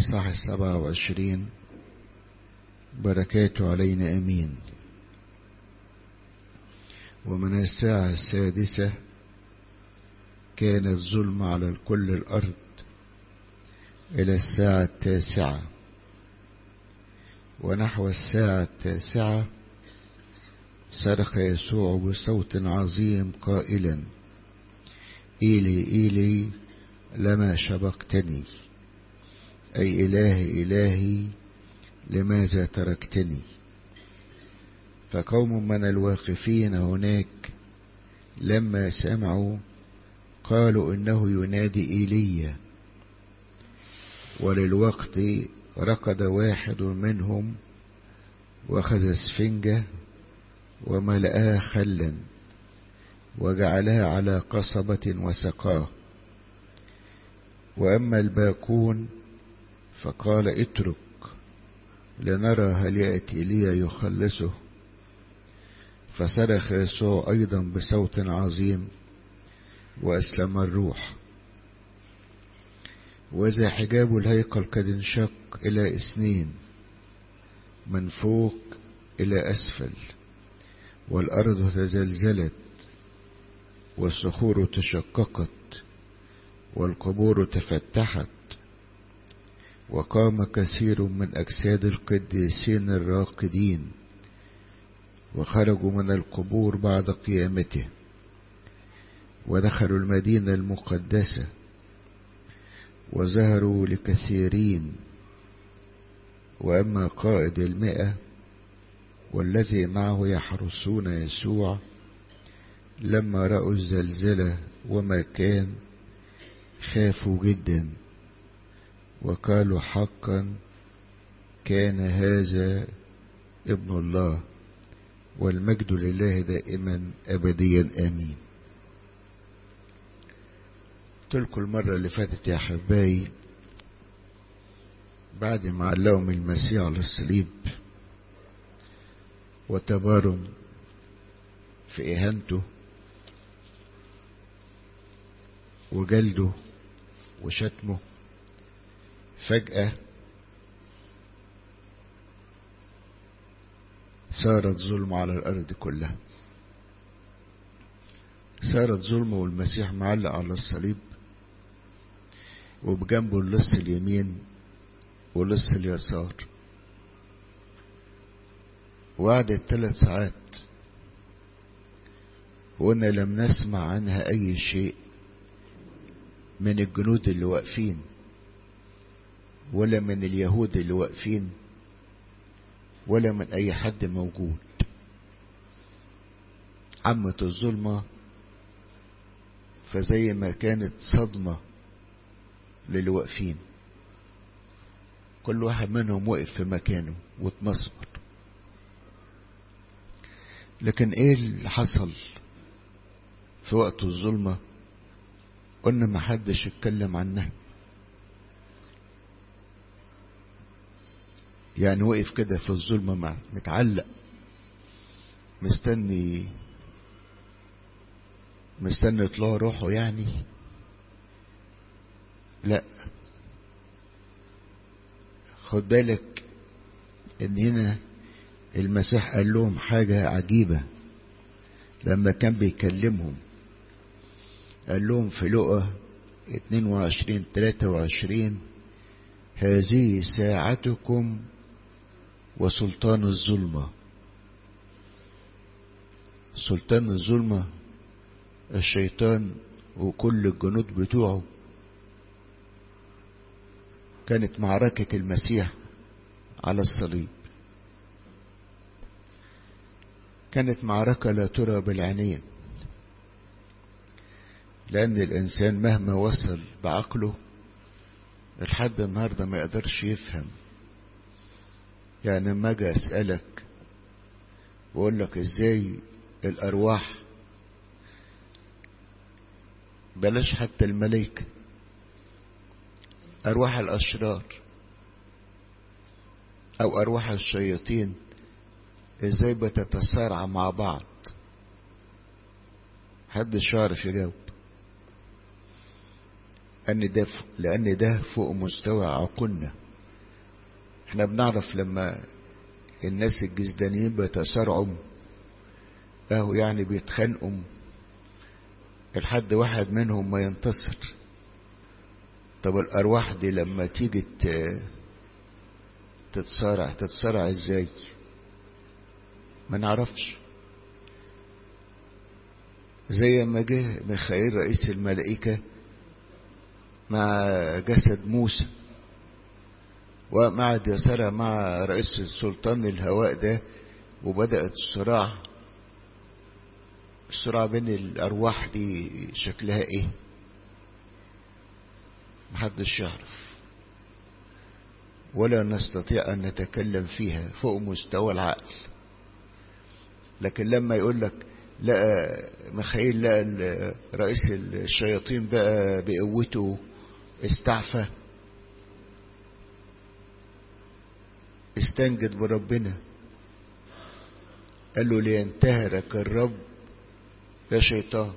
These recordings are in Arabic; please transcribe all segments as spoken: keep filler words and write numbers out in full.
الإصحاح السبعة وعشرين. بركاته علينا أمين. ومن الساعة السادسة كانت ظلمة على كل الأرض إلى الساعة التاسعة، ونحو الساعة التاسعة صرخ يسوع بصوت عظيم قائلا: إيلي إيلي لما شبقتني، أي إلهي إلهي لماذا تركتني؟ فقوم من الواقفين هناك لما سمعوا قالوا إنه ينادي إيليا. وللوقت ركض واحد منهم واخذ اسفنجة وملأها خلا وجعلها على قصبة وسقاه. وأما الباقون فقال: اترك لنرى هل يأتي إيليا يخلصه. فصرخ يسوع أيضا بصوت عظيم وأسلم الروح، وإذا حجاب الهيكل قد انشق إلى اثنين من فوق إلى أسفل، والأرض تزلزلت والصخور تشققت والقبور تفتحت، وقام كثير من أجساد القديسين الراقدين وخرجوا من القبور بعد قيامته ودخلوا المدينة المقدسة وظهروا لكثيرين. وأما قائد المئة والذي معه يحرسون يسوع لما رأوا الزلزلة وما كان خافوا جدا وقالوا: حقا كان هذا ابن الله، والمجد لله دائما أبديا آمين. قلتلكوا المرة اللي فاتت يا حبايبي، بعد ما علقهم المسيح على الصليب وتبارم في إهانته وجلده وشتمه، فجأة صارت ظلمة على الأرض كلها. صارت ظلمة والمسيح معلق على الصليب وبجنبه اللص اليمين ولص اليسار. وقعدت ثلاث ساعات وقلنا لم نسمع عنها أي شيء من الجنود اللي واقفين ولا من اليهود اللي واقفين ولا من أي حد موجود. عمت الظلمة، فزي ما كانت صدمة للي واقفين، كل واحد منهم وقف في مكانه واتمسمر. لكن ايه اللي حصل في وقت الظلمة؟ قلنا ما حدش اتكلم عنها، يعني وقف كده في الظلمة متعلق مستني مستني يطلع روحه يعني. لا، خد بالك ان هنا المسيح قال لهم حاجة عجيبة لما كان بيكلمهم. قال لهم في لقا اتنين وعشرين تلاتة وعشرين: هذه ساعتكم وسلطان الظلمة. سلطان الظلمة الشيطان وكل الجنود بتوعه. كانت معركة المسيح على الصليب، كانت معركة لا ترى بالعينين، لأن الإنسان مهما وصل بعقله لحد النهاردة ما يقدرش يفهم. يعني ما اجي أسألك وأقول لك إزاي الأرواح، بلاش حتى الملائكة، أرواح الأشرار أو أرواح الشياطين إزاي بتتصارع مع بعض؟ محدش يعرف يجاوب. أن ده لأن ده فوق مستوى عقولنا. احنا بنعرف لما الناس الجزدانيين بيتصارعوا اهو يعني بيتخانقوا الحد واحد منهم ما ينتصر. طب الارواح دي لما تيجي تتصارع تتصارع ازاي؟ ما نعرفش. زي ما جه ميخائيل رئيس الملائكة مع جسد موسى وقعد يصارع مع رئيس سلطان الهواء ده، وبدأت الصراع الصراع بين الأرواح دي شكلها ايه؟ محدش يعرف ولا نستطيع أن نتكلم فيها فوق مستوى العقل. لكن لما يقول لك لقى ميخائيل لقى رئيس الشياطين بقى بقوته استعفى، استنجد بربنا، قال له لينتهرك الرب يا شيطان.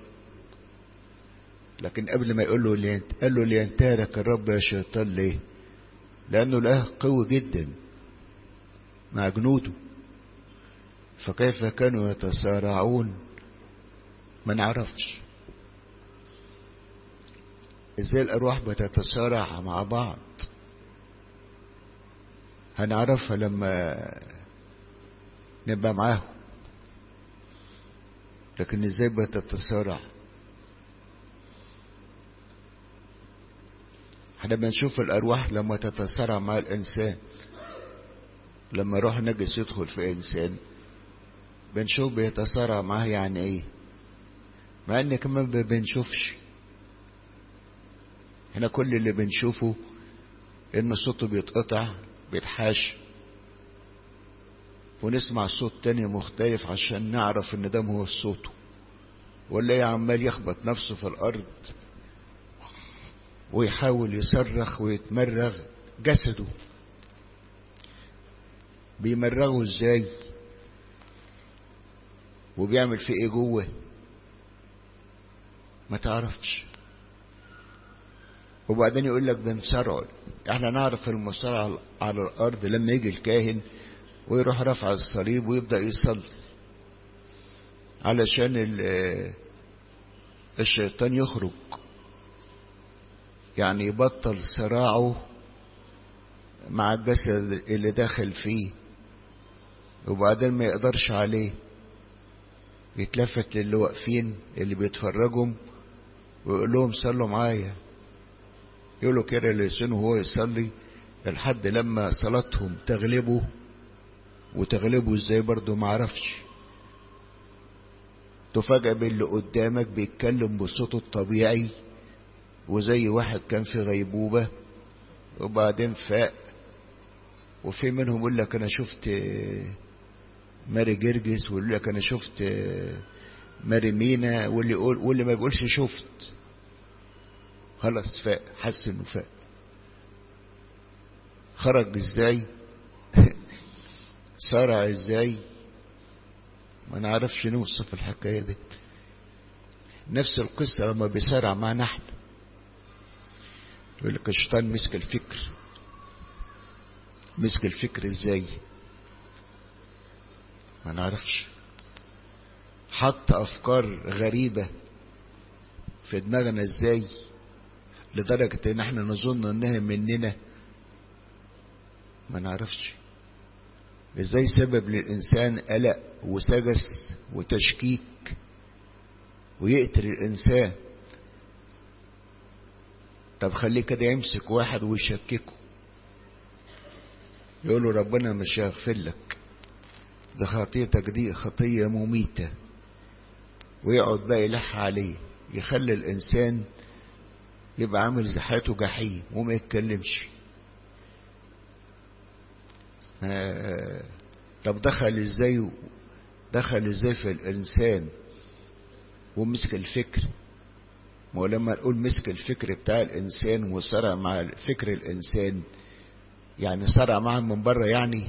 لكن قبل ما يقول له لينت... قال له لينتهرك الرب يا شيطان. ليه؟ لأنه الإله قوي جدا مع جنوده، فكيف كانوا يتصارعون ما نعرفش. ازاي الأرواح بتتصارع مع بعض؟ هنعرفها لما نبقى معاهم. لكن ازاي بتتصارع؟ احنا بنشوف الأرواح لما تتصارع مع الإنسان. لما روح نجس يدخل في إنسان بنشوف بيتصارع معاه يعني ايه، مع ان كمان ما بنشوفش. احنا كل اللي بنشوفه ان صوته بيتقطع بيتحاش، ونسمع صوت تاني مختلف عشان نعرف ان ده هو صوته، ولا عمال يخبط نفسه في الارض ويحاول يصرخ ويتمرغ. جسده بيمرغه ازاي وبيعمل في ايه جوه ما تعرفش. وبعدين يقول لك بنصارع. احنا نعرف المصارعة على الارض لما يجي الكاهن ويروح رفع الصليب ويبدأ يصلي علشان الشيطان يخرج، يعني يبطل صراعه مع الجسد اللي داخل فيه، وبعدين ما يقدرش عليه. يتلفت للي واقفين اللي بيتفرجوا ويقول لهم صلوا معايا، يقولوا كده لسانه وهو يصلي لحد لما صلاتهم تغلبه. وتغلبه ازاي برضو معرفش. تفاجأ باللي قدامك بيتكلم بصوته الطبيعي وزي واحد كان في غيبوبة وبعدين فاق. وفي منهم يقول لك انا شفت ماري جرجس، ويقول لك انا شفت ماري مينا، واللي يقول واللي ما يقولش شفت خلاص فاق، حس انه فاق. خرج ازاي؟ صارع ازاي؟ ما نعرفش نوصف الحكاية دي. نفس القصة لما بيصارع معنا احنا، يقول لك الشيطان مسك الفكر. مسك الفكر ازاي؟ ما نعرفش. حط افكار غريبة في دماغنا ازاي لدرجة ان احنا نظن انها مننا؟ ما نعرفش. ازاي سبب للانسان قلق وسجس وتشكيك ويقتل الانسان؟ طب خليه كده يمسك واحد ويشككه، يقوله ربنا مش هيغفر لك، ده خطيتك دي خطية مميتة، ويقعد بقى يلح عليه، يخلي الانسان يبقى عامل زي حياته جحيم وما يتكلمش. آه طب دخل ازاي؟ دخل ازاي في الانسان ومسك الفكر؟ ما هو لما نقول مسك الفكر بتاع الانسان وصرع مع فكر الانسان، يعني صرع معه من بره يعني،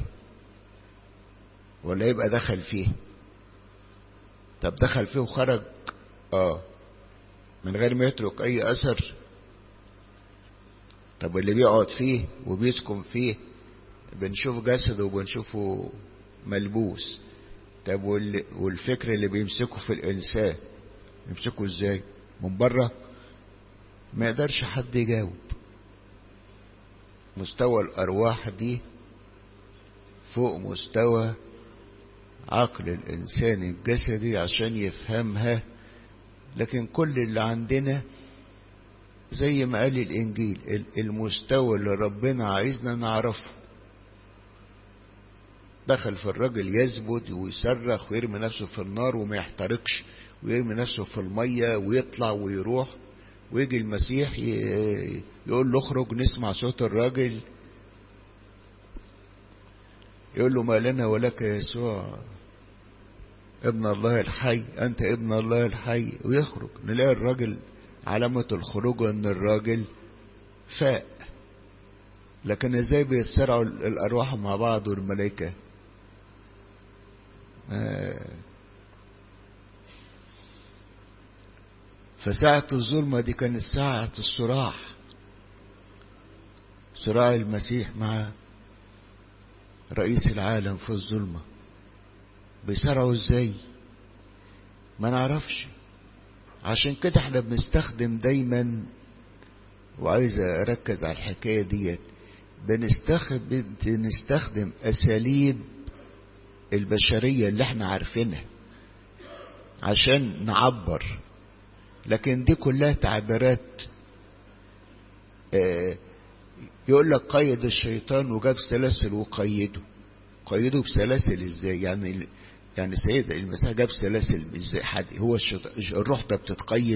ولا يبقى دخل فيه؟ طب دخل فيه وخرج اه من غير ما يترك اي اثر. طب اللي بيقعد فيه وبيسكن فيه بنشوف جسده وبنشوفه ملبوس. طب والفكر اللي بيمسكه في الإنسان يمسكه ازاي؟ من بره؟ ما يقدرش حد يجاوب. مستوى الأرواح دي فوق مستوى عقل الإنسان الجسدي عشان يفهمها. لكن كل اللي عندنا زي ما قال الإنجيل، المستوى اللي ربنا عايزنا نعرفه. دخل في الراجل يزبد ويصرخ ويرمي نفسه في النار وما يحترقش، ويرمي نفسه في المية ويطلع ويروح، ويجي المسيح يقول له اخرج، نسمع صوت الراجل يقول له ما لنا ولك يا يسوع ابن الله الحي، انت ابن الله الحي، ويخرج. نلاقي الراجل علامة الخروج ان الراجل فاق. لكن ازاي بيتسرعوا الارواح مع بعض والملائكة؟ آه. فساعة الظلمة دي كانت ساعة الصراع، صراع المسيح مع رئيس العالم في الظلمة. بيسرعوا ازاي؟ ما نعرفش. عشان كده احنا بنستخدم دايما، وعايز اركز على الحكاية ديت، بنستخدم بنستخدم اساليب البشرية اللي احنا عارفينها عشان نعبر. لكن دي كلها تعبيرات. اه يقول لك قيد الشيطان وجاب سلاسل وقيده. قيده بسلاسل ازاي؟ يعني يعني سيد المسيح جاب سلاسل ازاي؟ حد هو الروح ده بتتقيد؟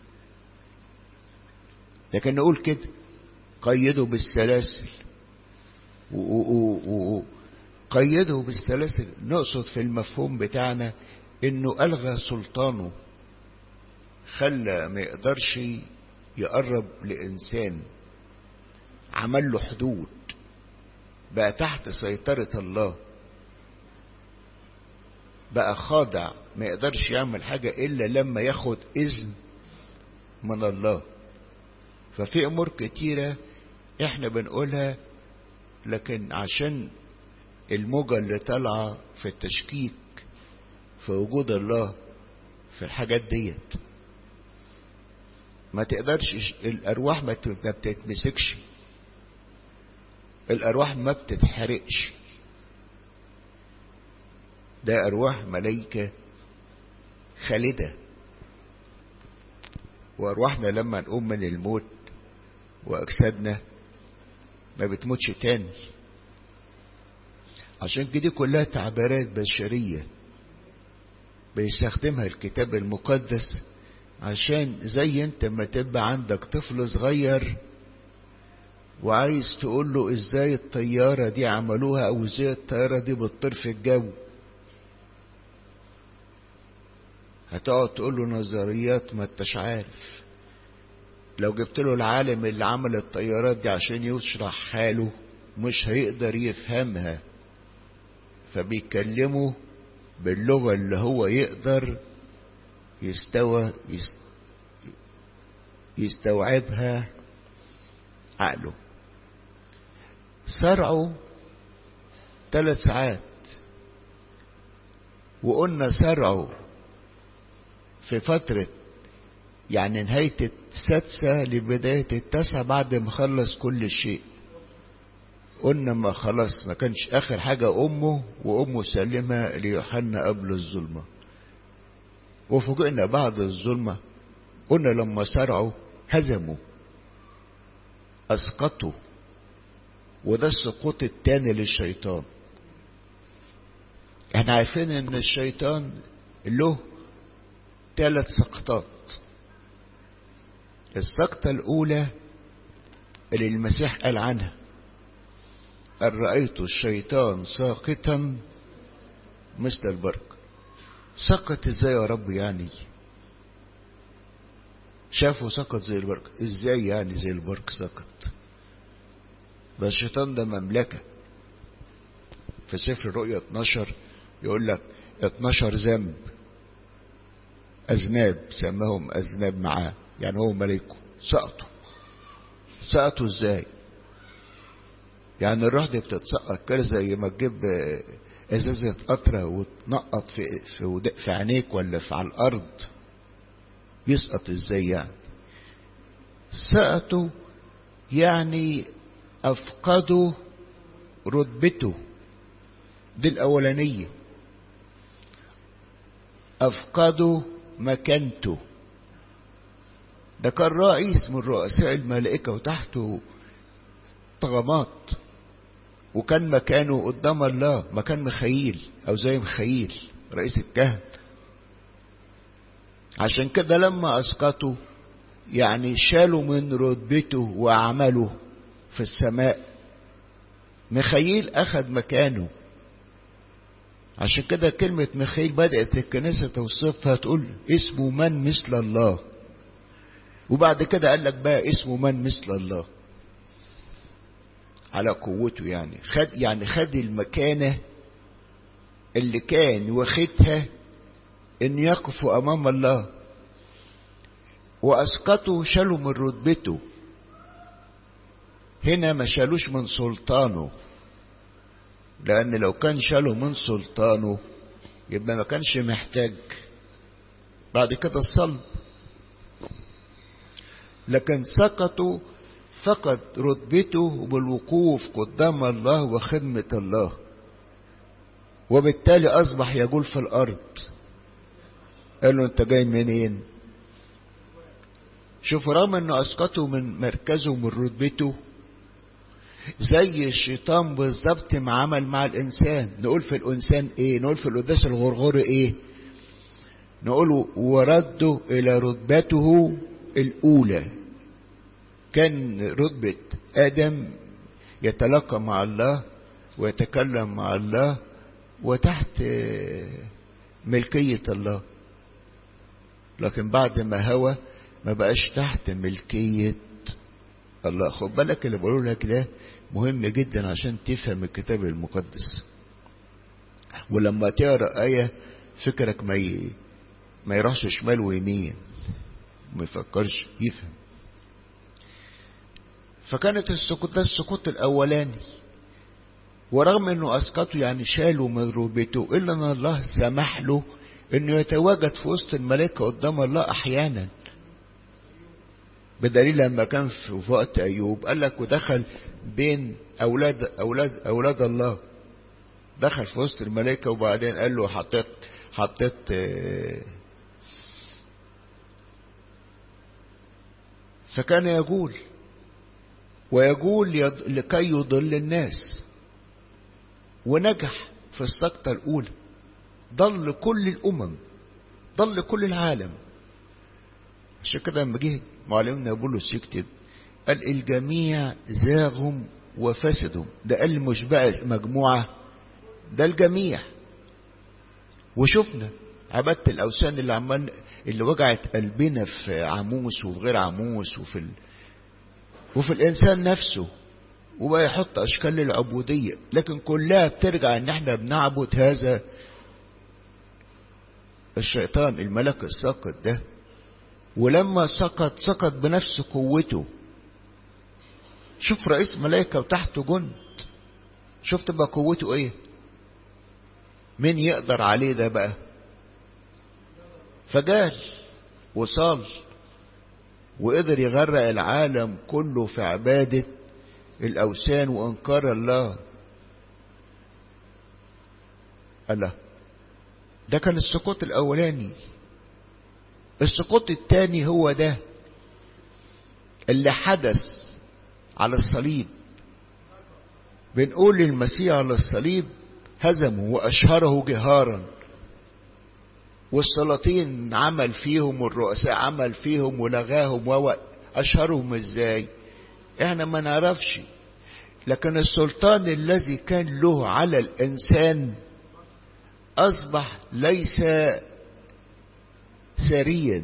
لكن نقول كده قيده بالسلاسل، وقيده بالسلاسل نقصد في المفهوم بتاعنا انه الغى سلطانه، خلى ما يقدرش يقرب لإنسان، عمل له حدود، بقى تحت سيطرة الله، بقى خاضع، ما يقدرش يعمل حاجة إلا لما ياخد إذن من الله. ففي أمور كتيرة إحنا بنقولها، لكن عشان الموجة اللي طالعة في التشكيك في وجود الله في الحاجات ديت، ما تقدرش الأرواح ما بتتمسكش، الأرواح ما بتتحرقش. ده أرواح ملائكة خالدة. وأرواحنا لما نقوم من الموت وأجسادنا ما بتموتش تاني. عشان كده كلها تعبيرات بشرية بيستخدمها الكتاب المقدس، عشان زي انت ما تبقى عندك طفل صغير وعايز تقول له ازاي الطيارة دي عملوها، او ازاي الطيارة دي بتطير في الجو، هتقعد تقول له نظريات ما انتش عارف. لو جبت له العالم اللي عمل الطيارات دي عشان يشرح حاله مش هيقدر يفهمها، فبيكلمه باللغة اللي هو يقدر يستوى يستوعبها عقله. سرعوا ثلاث ساعات، وقلنا سرعوا في فترة يعني نهاية السادسة لبداية التاسعة بعد ما خلص كل شيء. قلنا ما خلاص ما كانش آخر حاجة أمه، وأمه سلمها ليوحنا قبل الظلمة. وفوجئنا بعد الظلمة قلنا لما سرعوا هزموا، أسقطوا. وده السقوط التاني للشيطان. احنا عارفين ان الشيطان له ثلاث سقطات. السقطة الأولى اللي المسيح قال عنها أن رأيت الشيطان ساقطا مثل البرق. سقط ازاي يا رب؟ يعني شافوا سقط زي البرق، ازاي يعني زي البرق سقط؟ ده الشيطان ده مملكة. في سفر الرؤيا اتناشر يقول لك اتناشر ذنب أذناب سماهم أذناب معاه، يعني هو ملكه. سقطوا. سقطوا ازاي؟ يعني الروح دي بتتسقط كده زي ما تجيب ازازة قطرة وتنقط في في, في عينيك ولا في على الارض. يسقط ازاي يعني؟ سقطوا يعني افقدوا رتبته دي الاولانية، افقدوا مكانته. ده كان رئيس من رؤساء الملائكة وتحته طغمات، وكان مكانه قدام الله مكان مخيل او زي مخيل رئيس الكهنة. عشان كده لما اسقطوا يعني شالوا من رتبته وعمله في السماء. مخيل اخذ مكانه. عشان كده كلمة مخيل بدأت الكنيسة توصفها تقول اسمه من مثل الله، وبعد كده قال لك بقى اسمه من مثل الله على قوته. يعني خد يعني خد المكانة اللي كان واخدها ان يقفوا امام الله، واسقطوا شالوا من رتبته. هنا ما شالوش من سلطانه، لان لو كان شالوا من سلطانه يبقى ما كانش محتاج بعد كده الصلب. لكن سقطوا فقد رتبته بالوقوف قدام الله وخدمة الله، وبالتالي اصبح يجول في الارض. قال له انت جاي منين؟ شوف، رغم انه اسقطوا من مركزه ومن رتبته، زي الشيطان بالظبط ما عمل مع الانسان. نقول في الانسان ايه؟ نقول في القداس الغرغوري ايه؟ نقول ورده الى رتبته الاولى. كان رتبة ادم يتلاقى مع الله ويتكلم مع الله وتحت ملكية الله، لكن بعد ما هوى ما بقاش تحت ملكية الله. خد بالك اللي بقوله لك ده مهم جدا عشان تفهم الكتاب المقدس. ولما تقرا آية فكرك ما ي... ما يروحش شمال ويمين، ما يفكرش، يفهم. فكانت السقوط ده السقوط الاولاني، ورغم انه اسقطوا يعني شالوا من رتبته، الا ان الله سمح له انه يتواجد في وسط الملائكة قدام الله احيانا. بدليل لما كان في وقت ايوب قال لك ودخل بين اولاد اولاد اولاد الله، دخل في وسط الملائكة وبعدين قال له حطيت حطيت فكان يقول ويقول لكي يضل الناس، ونجح في السقطة الأولى. ضل كل الأمم، ضل كل العالم. عشان كده لما جه معلمنا بولس يكتب قال الجميع زاغهم وفسدهم. ده قال مش بقى مجموعة، ده الجميع. وشفنا عبادة الأوثان اللي عمال اللي وجعت قلبنا في عموس وفي غير عموس وفي ال... وفي الإنسان نفسه، وبقى يحط أشكال للعبودية، لكن كلها بترجع إن احنا بنعبد هذا الشيطان الملك الساقط ده. ولما سقط سقط بنفس قوته. شوف رئيس ملائكة وتحته جند، شفت بقى قوته ايه؟ مين يقدر عليه ده بقى؟ فجال وصال وقدر يغرق العالم كله في عبادة الأوثان وإنكار الله. الله، ده كان السقوط الأولاني. السقوط الثاني هو ده اللي حدث على الصليب. بنقول للمسيح على الصليب هزمه وأشهره جهارا، والسلاطين عمل فيهم والرؤساء عمل فيهم ولغاهم، وأشهرهم ازاي احنا ما نعرفش. لكن السلطان الذي كان له على الإنسان أصبح ليس سريا،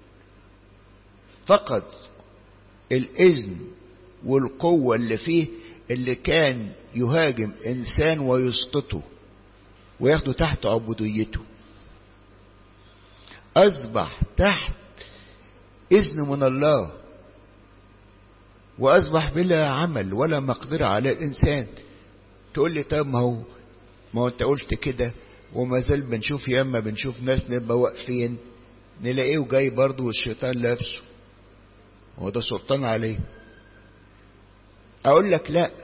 فقد الإذن والقوة اللي فيه اللي كان يهاجم إنسان ويسقطه وياخده تحت عبوديته. أصبح تحت إذن من الله. وأصبح بلا عمل ولا مقدرة على الإنسان. تقول لي طب ما هو ما هو أنت قلت كده، وما زال بنشوف ياما بنشوف ناس نبقى واقفين نلاقيه جاي برضه والشيطان لابسه، هو ده سلطان عليه. أقول لك لا،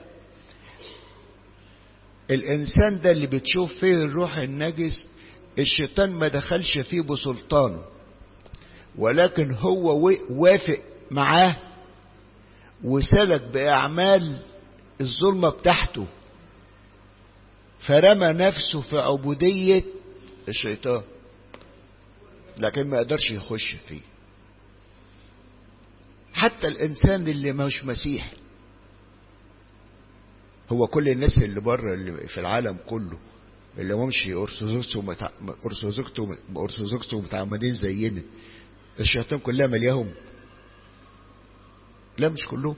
الإنسان ده اللي بتشوف فيه الروح النجس الشيطان ما دخلش فيه بسلطانه، ولكن هو وافق معاه وسلك بأعمال الظلمة بتاعته، فرمى نفسه في عبودية الشيطان، لكن ما قدرش يخش فيه. حتى الإنسان اللي مش مسيحي، هو كل الناس اللي بره اللي في العالم كله اللي همشي أرثوذكس ومتعمدين زينا، الشياطين كلها ملياهم؟ لا مش كلهم.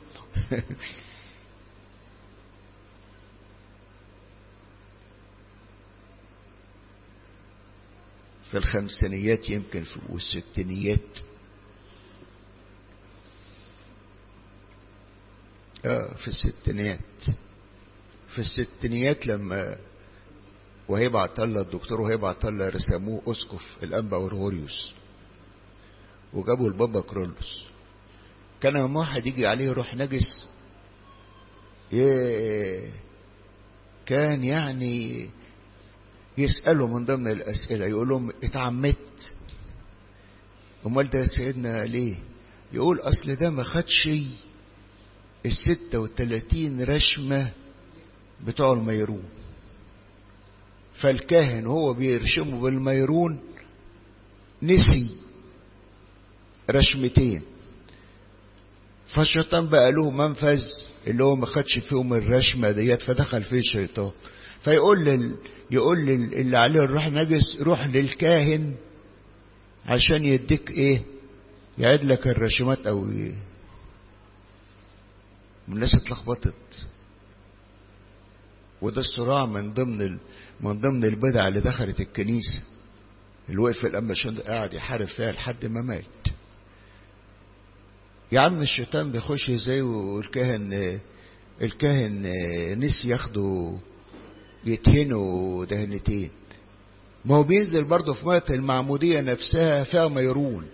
في الخمسينيات يمكن والستينيات، اه في الستينيات في الستينيات لما وهيب عطله الدكتور وهيب عطله رسموه اسقف الانبا غرغوريوس وجابوا البابا كرولوس. كان لما واحد يجي عليه روح نجس كان يعني يسأله من ضمن الأسئلة، يقول لهم اتعمدت؟ امال ده يا سيدنا ليه؟ يقول اصل ده ما خدش الستة وتلاتين رشمة بتوع الميرون، فالكاهن هو بيرشمه بالميرون نسي رشمتين، فالشيطان بقى له منفذ اللي هو ما خدش فيهم الرشمة ديت، فدخل فيه الشيطان. فيقول لل... يقول لل... اللي عليه الروح نجس روح للكاهن عشان يديك ايه، يعيد لك الرشمات او ايه. الناس اتلخبطت، وده الصراع من ضمن ال... من ضمن البدع اللي دخلت الكنيسة، اللي وقف الأنبا شنودة قاعد يحارب فيها لحد ما مات. يا عم الشيطان بيخش ازاي والكاهن الكاهن نسي ياخدوا يتهنوا دهنتين؟ ما هو بينزل برضه في مية المعمودية نفسها فيها ميرون.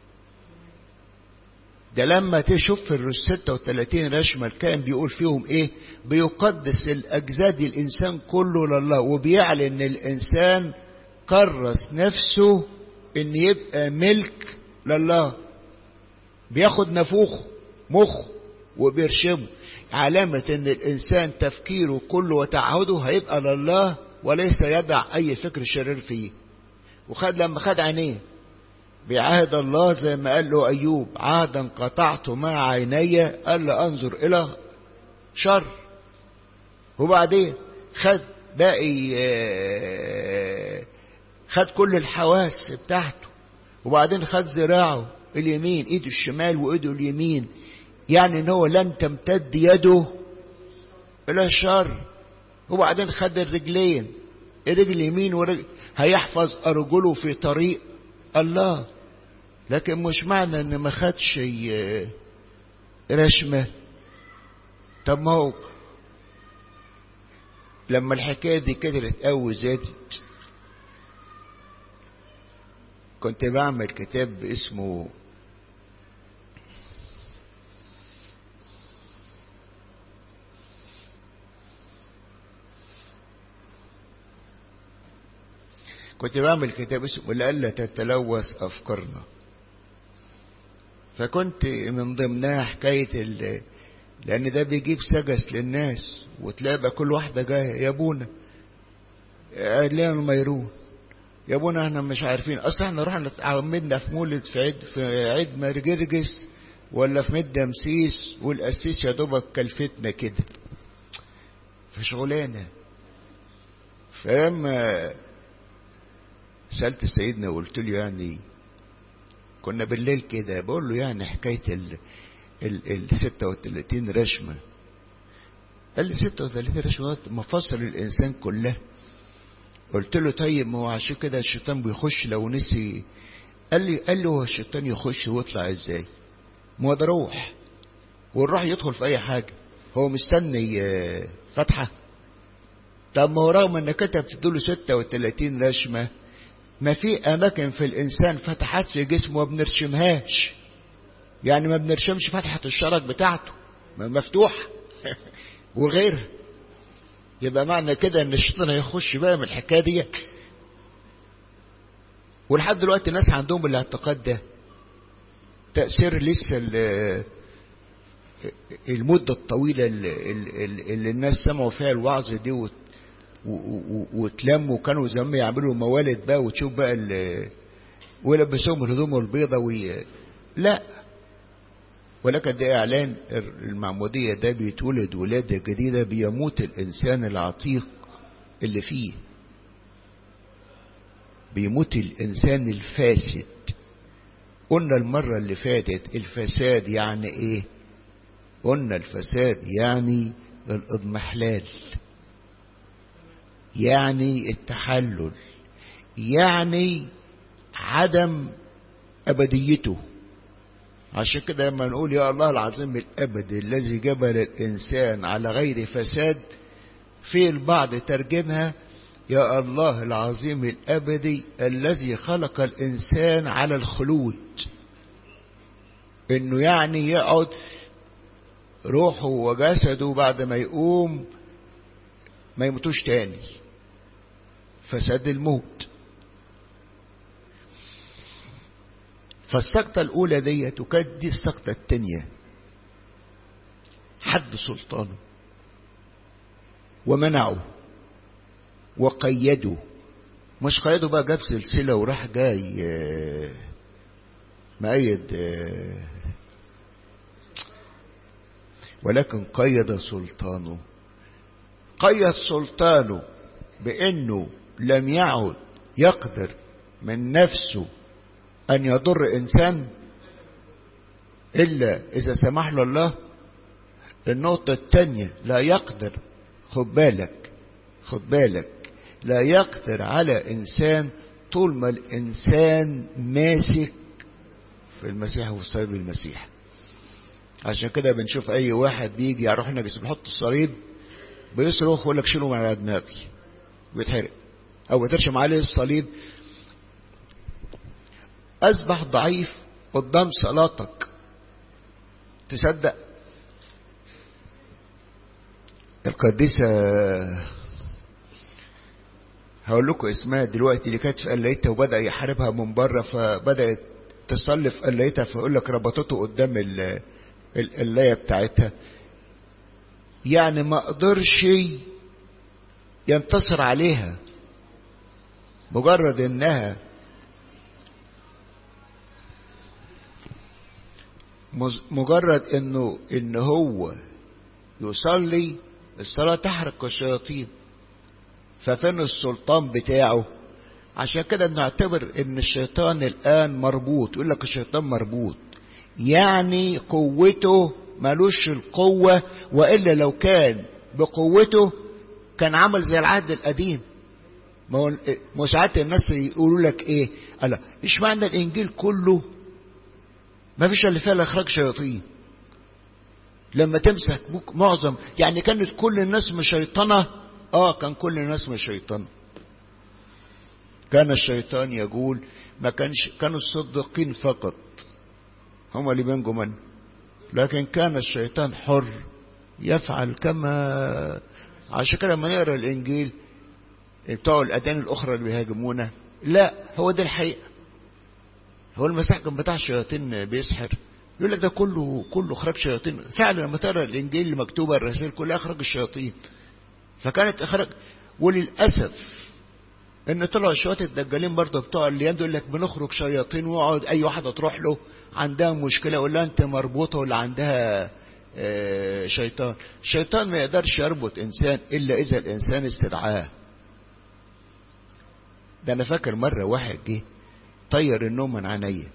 ده لما تشوف ال ستة وتلاتين رشمة الكاهن بيقول فيهم ايه؟ بيقدس الاجساد الانسان كله لله، وبيعلن الانسان كرس نفسه ان يبقى ملك لله، بياخد نفوخه مخه وبيرشمه، علامة ان الانسان تفكيره كله وتعهده هيبقى لله وليس يدع اي فكر شرير فيه. وخد لما خد عينيه بعهد الله زي ما قال له ايوب، عهدا قطعت مع عيني الا انظر الى شر. وبعدين خد باقي خد كل الحواس بتاعته، وبعدين خد ذراعه اليمين، ايده الشمال وايده اليمين، يعني ان هو لن تمتد يده الى الشر. وبعدين خد الرجلين، الرجل اليمين ورجل، هيحفظ ارجله في طريق الله. لكن مش معنى ان ما خدش رشمة. طب ما هو لما الحكاية دي كترت قوي زادت، كنت بعمل كتاب اسمه كنت بعمل كتاب اسمه لئلا تتلوث أفكارنا. فكنت من ضمنها حكاية ال... لأن ده بيجيب سجس للناس، وتلاقي بقى كل واحدة جاية يا ابونا قال لنا الميرون، يا ابونا احنا مش عارفين اصلا احنا رحنا اتعمدنا في مولد في عيد في عيد مرجرجس ولا في ميد دمسيس، والقسيس يا دوبك كلفتنا كده في شغلانه. فلما سألت سيدنا وقلت له يعني كنا بالليل كده بقول له يعني حكايه ال ال ال ستة وتلاتين رشمه، قال لي ستة وتلاتين رشمه مفصل الانسان كلها. قلت له طيب ما هو عشان كده الشيطان بيخش لو نسي. قال لي قال له هو الشيطان يخش ويطلع ازاي؟ ما هو ده روح، والروح يدخل في اي حاجة. هو مستني فتحة؟ طب ما هو رغم انك انت بتدوله ستة وثلاثين رشمة، ما في اماكن في الانسان فتحات في جسمه ما بنرشمهاش. يعني ما بنرشمش فتحة الشرج بتاعته مفتوح وغيرها. يبقى معنى كده ان الشيطان هيخش بقى من الحكاية دي. ولحد دلوقتي الناس عندهم الاعتقاد ده، تأثير لسه المدة الطويلة اللي الناس سمعوا فيها الوعظ دي وتلموا، وكانوا زمان يعملوا موالد بقى وتشوف بقى ويلبسوهم الهدوم البيضة وي... لا، ولكن ده اعلان المعمودية، ده بيتولد ولادة جديدة، بيموت الانسان العتيق اللي فيه، بيموت الانسان الفاسد. قلنا المرة اللي فاتت الفساد يعني ايه؟ قلنا الفساد يعني الاضمحلال، يعني التحلل، يعني عدم ابديته. عشان كده لما نقول يا الله العظيم الابدي الذي جبل الانسان على غير فساد، في البعض ترجمها يا الله العظيم الابدي الذي خلق الانسان على الخلود، انه يعني يقعد روحه وجسده بعد ما يقوم ما يموتوش تاني، فساد الموت. فالسقطة الأولى دي وكانت دي السقطة التانية، حد سلطانه ومنعه وقيده. مش قيده بقى جاب سلسلة وراح جاي مقيد، ولكن قيد سلطانه. قيد سلطانه بأنه لم يعد يقدر من نفسه أن يضر إنسان إلا إذا سمح له الله. النقطة الثانية، لا يقدر، خد بالك خد بالك لا يقدر على إنسان طول ما الإنسان ماسك في المسيح وفي صليب المسيح. عشان كده بنشوف أي واحد بيجي يروح نجس بيحط الصليب بيصرخ ويقول لك شيلوا من على دماغي ويتحرق، أو بترشم عليه الصليب. أصبح ضعيف قدام صلاتك. تصدق القديسة هقول لكم اسمها دلوقتي، اللي كانت في قلايتها وبدأ يحاربها من بره، فبدأت تصلي في قلايتها، فيقول لك ربطته قدام القلاية بتاعتها. يعني ما قدرش ينتصر عليها، مجرد انها مجرد انه ان هو يصلي الصلاة تحرق الشياطين. ففين السلطان بتاعه؟ عشان كده بنعتبر ان الشيطان الان مربوط. يقول لك الشيطان مربوط، يعني قوته ملوش القوة، وإلا لو كان بقوته كان عمل زي العهد القديم. ما هو ساعات الناس يقولوا لك ايه، ألا ايش معنى الانجيل كله ما فيش اللي فيها اخراج شياطين؟ لما تمسك معظم، يعني كانت كل الناس مش شيطانة. اه كان كل الناس مش شيطانة. كان الشيطان يقول ما كانش كانوا الصديقين فقط هم اللي بينجوا منه، لكن كان الشيطان حر يفعل كما. عشان كده لما نقرا الانجيل بتوع الاديان الاخرى اللي بيهاجمونا، لا هو ده الحقيقه. هو المسيح كان بتاع الشياطين بيسحر؟ يقول لك ده كله كله اخراج شياطين. فعلا لما تقرا الانجيل اللي مكتوبه الرسائل كلها اخراج الشياطين. فكانت اخراج. وللاسف ان طلعوا الشوات الدجالين برضه بتوع الايام دول لك بنخرج شياطين، ويقعد اي واحده تروح له عندها مشكله يقول لها انت مربوطه ولا عندها اه شيطان. الشيطان ما يقدرش يربط انسان الا اذا الانسان استدعاه. ده انا فاكر مره واحد جه طير النوم من عينيا،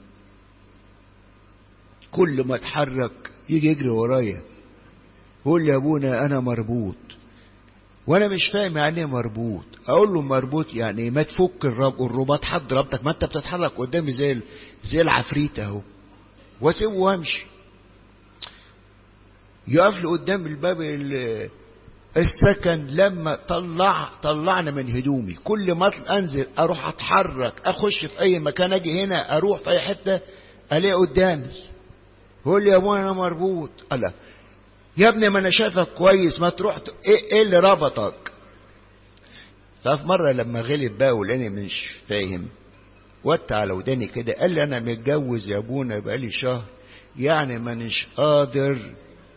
كل ما اتحرك يجي يجري ورايا يقول لي يا ابونا انا مربوط. وانا مش فاهم يعني ايه مربوط. اقول له مربوط يعني ما تفك الرب الرباط حد ربطك، ما انت بتتحرك قدامي زي زي العفريت اهو، واسيبه وامشي. يقف له قدام الباب السكن. لما طلع طلعنا من هدومي، كل ما انزل اروح اتحرك اخش في اي مكان، اجي هنا اروح في اي حته الاقي قدامي. يقول لي يا ابويا انا مربوط. الله يا ابني ما انا شايفك كويس، ما تروح ت... ايه, إيه اللي ربطك؟ ففي مره لما غلب بقى ولاني مش فاهم، وقت على وداني كده قال لي انا متجوز يا ابونا بقالي شهر، يعني مانيش قادر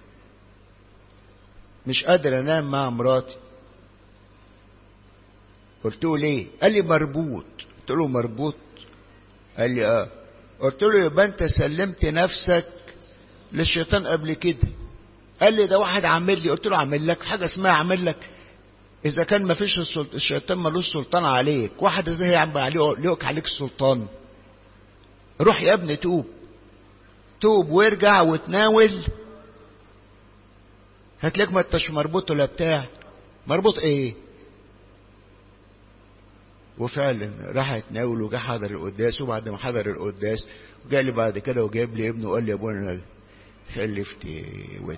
مش قادر انام مع مراتي. قلت له ليه؟ قال لي مربوط. قلت له مربوط؟ قال لي اه. قلت له يبقى انت سلمت نفسك للشيطان قبل كده. قال لي ده واحد عامل لي. قلت له عامل لك حاجه اسمها عامل لك؟ اذا كان ما فيش السلط... الشيطان ملوش سلطان عليك، واحد ازاي يعمل عليه ليك عليك السلطان؟ روح يا ابني توب، توب وارجع وتناول، هتلاقيك ما انتش مربوط ولا بتاع. مربوط ايه؟ وفعلا راح يتناول وجا حضر القداس. وبعد ما حضر القداس جاء لي بعد كده وجاب لي ابنه وقال لي يا ابونا انا خلفت ود.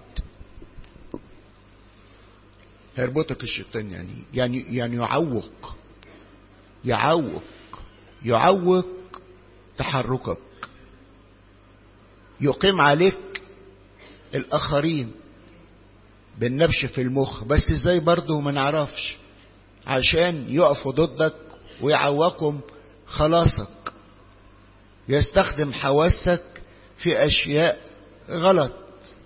هيربطك الشيطان يعني يعني يعني يعوق يعوق يعوق تحركك، يقيم عليك الاخرين بالنبش في المخ. بس ازاي برضه ما نعرفش، عشان يقفوا ضدك ويعوقهم خلاصك. يستخدم حواسك في اشياء غلط،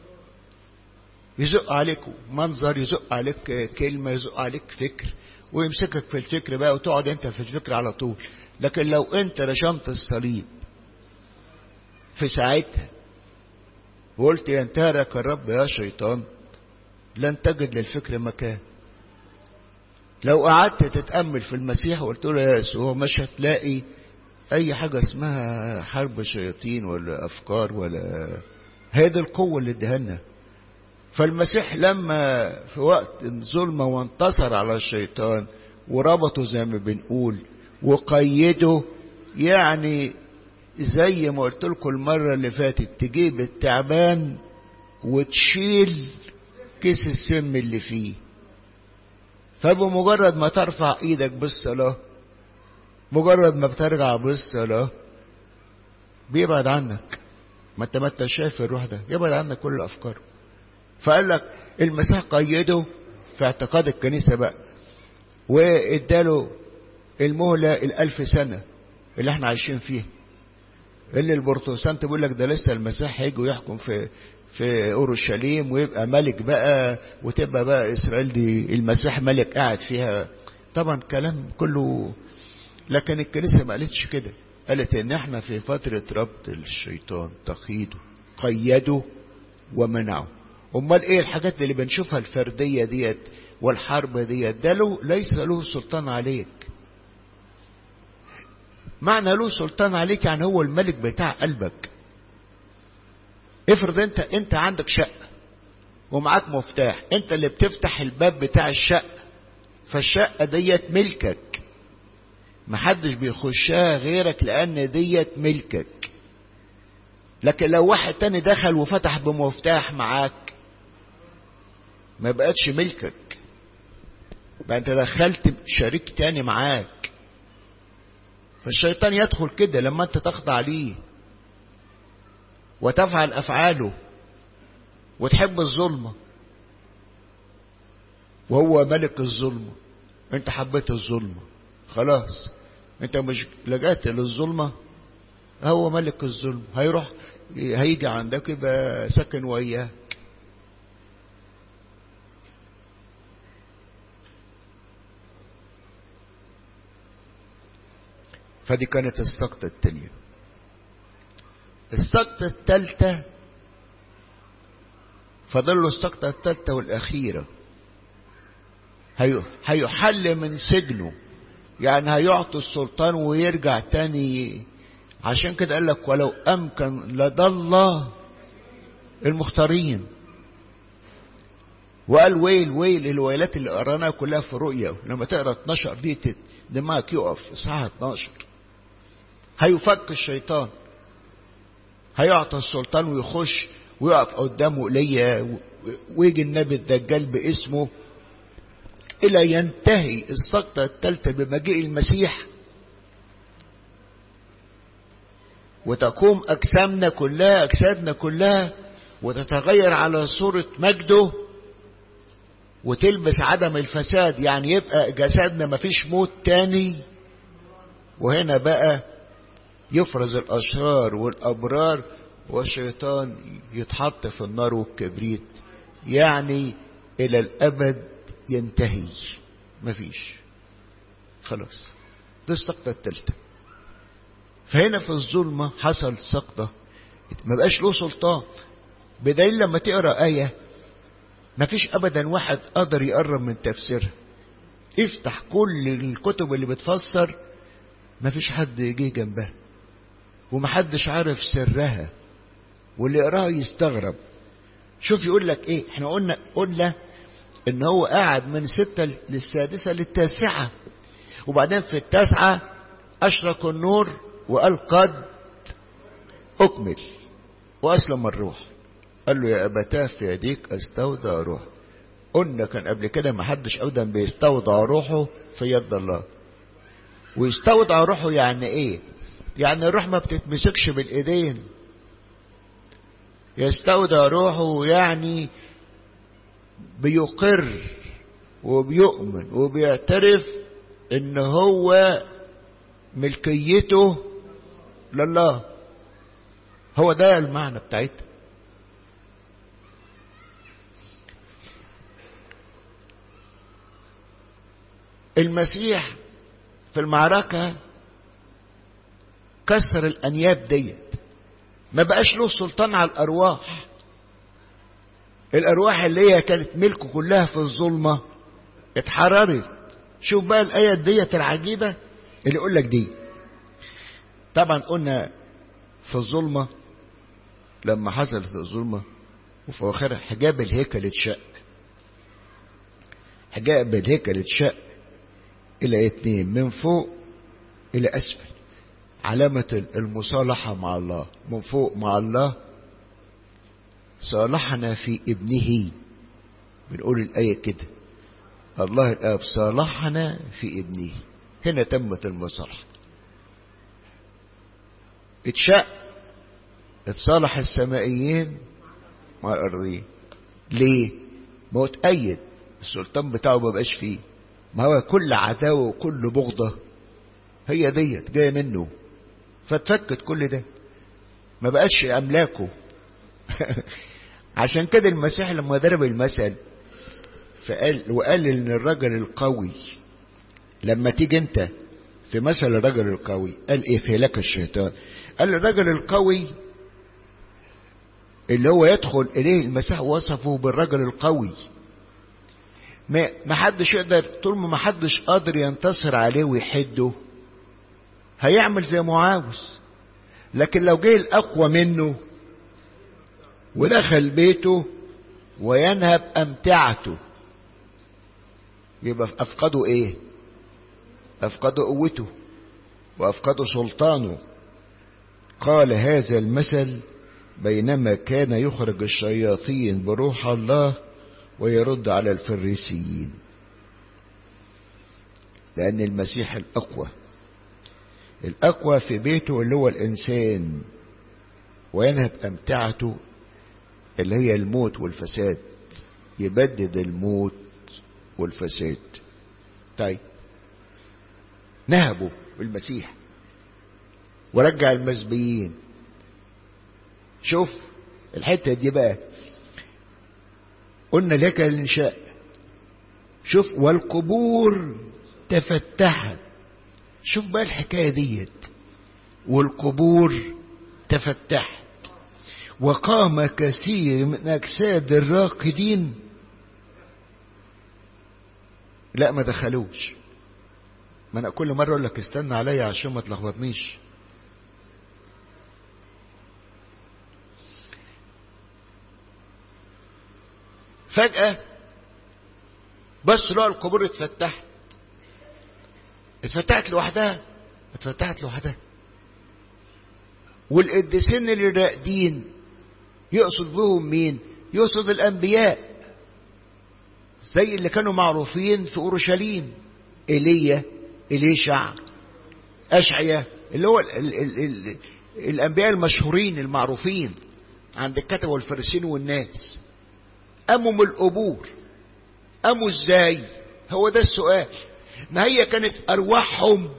يزق عليك منظر، يزق عليك كلمة، يزق عليك فكر، ويمسكك في الفكر بقى وتقعد انت في الفكر على طول. لكن لو انت رشمت الصليب في ساعتها وقلت ينتهرك الرب يا شيطان، لن تجد للفكر مكان. لو قعدت تتأمل في المسيح وقلت له يا يسوع مش هتلاقي اي حاجة اسمها حرب شياطين ولا افكار، ولا هذه القوة اللي ادهنا. فالمسيح لما في وقت الظلمة وانتصر على الشيطان وربطه زي ما بنقول وقيده، يعني زي ما قلت لكم المرة اللي فاتت، تجيب التعبان وتشيل كيس السم اللي فيه. فبمجرد ما ترفع ايدك بالصلاة، مجرد ما بترجع بالصلاة بيبعد عنك. ما انت ما انت شايف الروح ده، يبعد عنك كل الافكار. فقال لك المسيح قيده في اعتقاد الكنيسة بقى، واداله المهلة الالف سنة اللي احنا عايشين فيها، اللي البرتوسانت بيقول لك ده لسه المسيح هيجي ويحكم في في اورشليم ويبقى ملك بقى، وتبقى بقى اسرائيل دي المسيح ملك قاعد فيها. طبعا كلام كله، لكن الكنيسة ما قالتش كده. قالت ان احنا في فترة ربط الشيطان، تقييده، قيده ومنعه. امال ايه الحاجات اللي بنشوفها الفردية ديت والحرب ديت؟ ده له ليس له سلطان عليك. معنى له سلطان عليك يعني هو الملك بتاع قلبك. افرض انت انت عندك شقة ومعاك مفتاح، انت اللي بتفتح الباب بتاع الشقة، فالشقة ديت ملكك، محدش بيخشها غيرك لان ديت ملكك. لكن لو واحد تاني دخل وفتح بمفتاح معاك ما بقتش ملكك، بقى انت دخلت شريك تاني معاك. فالشيطان يدخل كده لما انت تخضع ليه وتفعل افعاله وتحب الظلمة، وهو ملك الظلمة. انت حبيت الظلمة خلاص، انت مش لجأت للظلمة، هو ملك الظلم. هيروح هيجي عندك يبقى سكن وياك. فدي كانت السقطة الثانية. السقطة الثالثة فضل له السقطة الثالثة والأخيرة، هيحل من سجنه، يعني هيعطي السلطان ويرجع تاني. عشان كده قال لك ولو أمكن لضل المختارين. وقال ويل ويل الويلات اللي قرأناها كلها في رؤيا، لما تقرأ اتناشر دي دماغك يقف. الساعة اتناشر هيفك الشيطان، هيعطي السلطان ويخش ويقف قدامه ايليا ويجي النبي الدجال باسمه، إلى ينتهي السقطة الثالثة بمجيء المسيح، وتقوم أجسامنا كلها أجسادنا كلها وتتغير على صورة مجده وتلبس عدم الفساد، يعني يبقى جسدنا مفيش موت تاني. وهنا بقى يفرز الأشرار والأبرار والشيطان يتحط في النار والكبريت، يعني إلى الأبد ينتهي، مفيش خلاص. دي السقطة الثالثة. فهنا في الظلمة حصل سقطة، ما بقاش له سلطان. بدليل لما تقرأ آية ما فيش أبدا واحد قدر يقرب من تفسيرها. افتح كل الكتب اللي بتفسر ما فيش حد يجي جنبها، ومحدش عارف سرها، واللي يقراها يستغرب. شوف يقول لك ايه، احنا قلنا قلنا ان هو قاعد من ستة للسادسة للتاسعة، وبعدين في التاسعة اشرق النور وقال قد اكمل، واسلم الروح. قال له يا ابتاه في يديك استودع روح. قلنا كان قبل كده ما حدش ابدا بيستودع روحه في يد الله. ويستودع روحه يعني ايه؟ يعني الروح ما بتتمسكش بالايدين. يستودع روحه يعني بيقر وبيؤمن وبيعترف ان هو ملكيته لله. هو ده المعنى بتاعتها. المسيح في المعركة كسر الأنياب ديت، ما بقاش له سلطان على الأرواح. الأرواح اللي هي كانت ملكه كلها في الظلمة اتحررت. شوف بقى الآية ديت العجيبة اللي يقول لك دي. طبعا قلنا في الظلمة لما حصلت الظلمة وفي آخرها حجاب الهيكل اتشق. حجاب الهيكل اتشق إلى اتنين، من فوق إلى أسفل، علامة المصالحة مع الله. من فوق مع الله، صالحنا في ابنه. بنقول الآية كده، الله الآب صالحنا في ابنه. هنا تمت المصالحة. اتشق، اتصالح السمائيين مع الأرضيين. ليه؟ ما هو اتأيد، السلطان بتاعه ما بقاش فيه. ما هو كل عداوة وكل بغضة هي ديت جاية منه، فتفكت كل ده، ما بقاش أملاكه. عشان كده المسيح لما ضرب المثل فقال وقال ان الرجل القوي، لما تيجي انت في مثل الرجل القوي قال ايه؟ في لك الشيطان. قال الرجل القوي اللي هو يدخل اليه المسيح وصفه بالرجل القوي. ما حدش يقدر، طول ما حدش قادر ينتصر عليه ويحده هيعمل زي ما عاوز. لكن لو جه الاقوى منه ودخل بيته وينهب امتعته، يبقى افقده ايه؟ افقده قوته وافقده سلطانه. قال هذا المثل بينما كان يخرج الشياطين بروح الله ويرد على الفريسيين. لأن المسيح الأقوى، الأقوى في بيته اللي هو الإنسان، وينهب أمتعته اللي هي الموت والفساد، يبدد الموت والفساد. طيب نهبوا المسيح ورجع المسبيين. شوف الحتة دي بقى، قلنا لك الانشاء. شوف والقبور تفتحت. شوف بقى الحكاية ديت، والقبور تفتحت وقام كثير من أجساد الراقدين. لا ما دخلوش. ما أنا كل مرة أقول لك استنى عليا عشان ما تلخبطنيش. فجأة بس لقى القبور اتفتحت. اتفتحت لوحدها، اتفتحت لوحدها. والقديسين اللي راقدين يقصد بهم مين؟ يقصد الأنبياء زي اللي كانوا معروفين في أورشليم، إيليا، إليشع، أشعيا، اللي هو ال ال ال ال الأنبياء المشهورين المعروفين عند الكتبة والفريسيين والناس. قاموا من القبور. قاموا ازاي؟ هو ده السؤال. ما هي كانت أرواحهم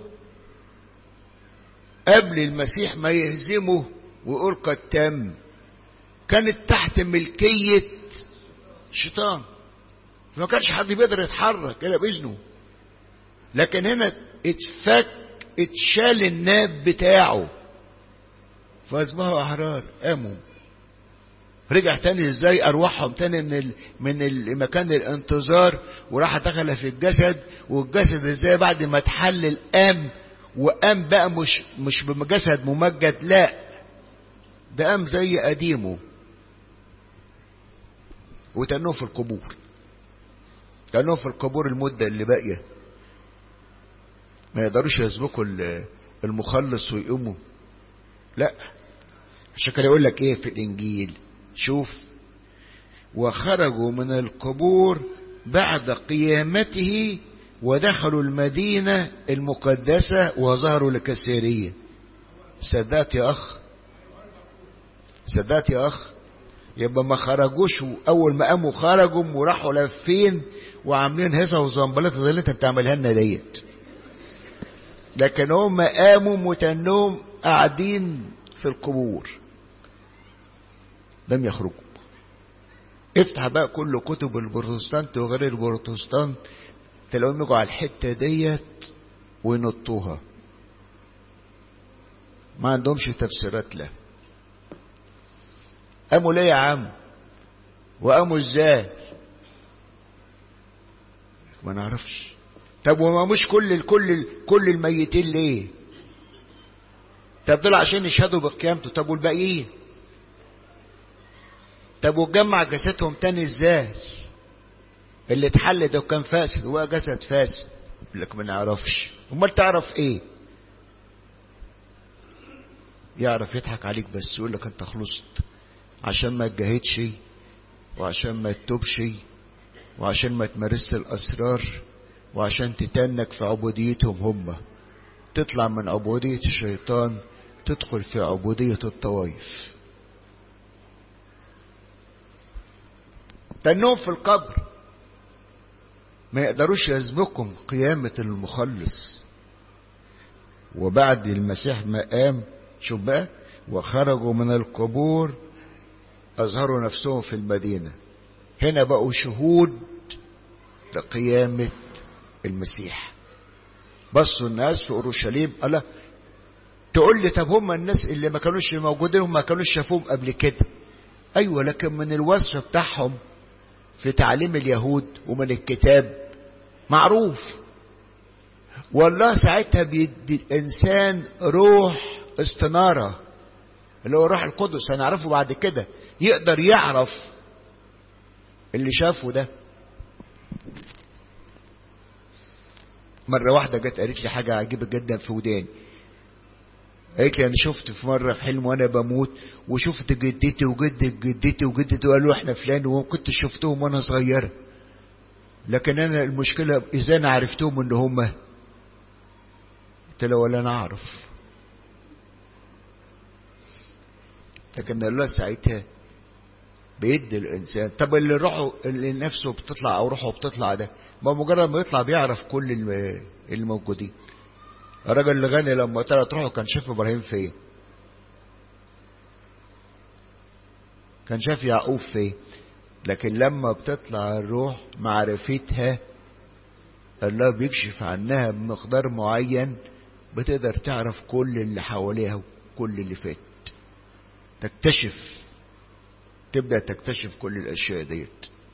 قبل المسيح ما يهزمه ويقول قد تم، كانت تحت ملكية الشيطان، فما كانش حد بيقدر يتحرك إلا بإذنه. لكن هنا اتفك، اتشال الناب بتاعه، فأصبحوا أحرار. قاموا. رجع تاني ازاي؟ أرواحهم تاني من ال... من المكان الانتظار وراح دخل في الجسد. والجسد ازاي بعد ما اتحلل قام، وقام بقى مش مش بجسد ممجد، لا ده قام زي قديمه. وتنوه في القبور، تنوه في القبور المدة اللي باقية. ما يقدروش يسبقوا المخلص ويقوموا، لا. عشان كده يقول لك ايه في الانجيل؟ شوف، وخرجوا من القبور بعد قيامته ودخلوا المدينة المقدسة وظهروا لكثيرين. صدقت يا اخ؟ صدقت يا اخ؟ يبقى ما خرجوش اول ما قاموا خرجوا وراحوا لفين وعاملين هيصة وزنبلات زي اللي انت بتعملها لنا ديت. لكن هم قاموا متنهم قاعدين في القبور، لم يخرجوا. افتح بقى كل كتب البروتستانت وغير البروتستانت تلاقيهم يجوا على الحتة ديت وينطوها، ما عندهمش تفسيرات لها. قاموا ليه يا عم؟ وقاموا ازاي؟ ما نعرفش. طب وما مش كل الكل كل الميتين ليه؟ طب دول عشان يشهدوا بقيامته. طب والباقيين؟ طب وتجمع جسدهم تاني ازاي؟ اللي اتحل ده كان فاسد وهو جسد فاسد. يقول لك ما نعرفش. امال تعرف ايه؟ يعرف يضحك عليك بس، يقول لك انت خلصت عشان ما تجاهدش وعشان ما تتوبش وعشان ما تمارس الاسرار وعشان تتنك في عبوديتهم هم. تطلع من عبودية الشيطان تدخل في عبودية الطوائف. تنهم في القبر، ما يقدروش يسبقهم قيامة المخلص. وبعد المسيح ما قام، شوف بقى، وخرجوا من القبور أظهروا نفسهم في المدينة. هنا بقوا شهود لقيامة المسيح. بصوا الناس في أورشليم، الله تقول لي طب هم الناس اللي ما كانوش موجودين هم ما كانوش شافوهم قبل كده. أيوة، لكن من الوصف بتاعهم في تعليم اليهود ومن الكتاب معروف. والله ساعتها بيدي الإنسان روح استنارة، اللي هو روح القدس، هنعرفه بعد كده، يقدر يعرف اللي شافه ده. مرة واحدة جت قالت لي حاجة عجيبة جدا في وداني. قالت لي أنا شفت في مرة في حلم وأنا بموت، وشفت جدتي وجدة جدتي وجدتي وقالوا إحنا فلان، وكنت شفتهم وأنا صغيرة. لكن أنا المشكلة إزاي أنا عرفتهم إن هما؟ قلت له ولا أنا أعرف. لكن الله ساعتها بيدي الإنسان. طب اللي روحه اللي نفسه بتطلع أو روحه بتطلع ده، ما مجرد ما يطلع بيعرف كل الموجودين. الراجل اللي غني لما طلعت روحه كان شاف إبراهيم فين؟ كان شاف يعقوب فين؟ لكن لما بتطلع الروح معرفتها الله بيكشف عنها بمقدار معين، بتقدر تعرف كل اللي حواليها وكل اللي فات. تكتشف، تبدأ تكتشف كل الأشياء ديت.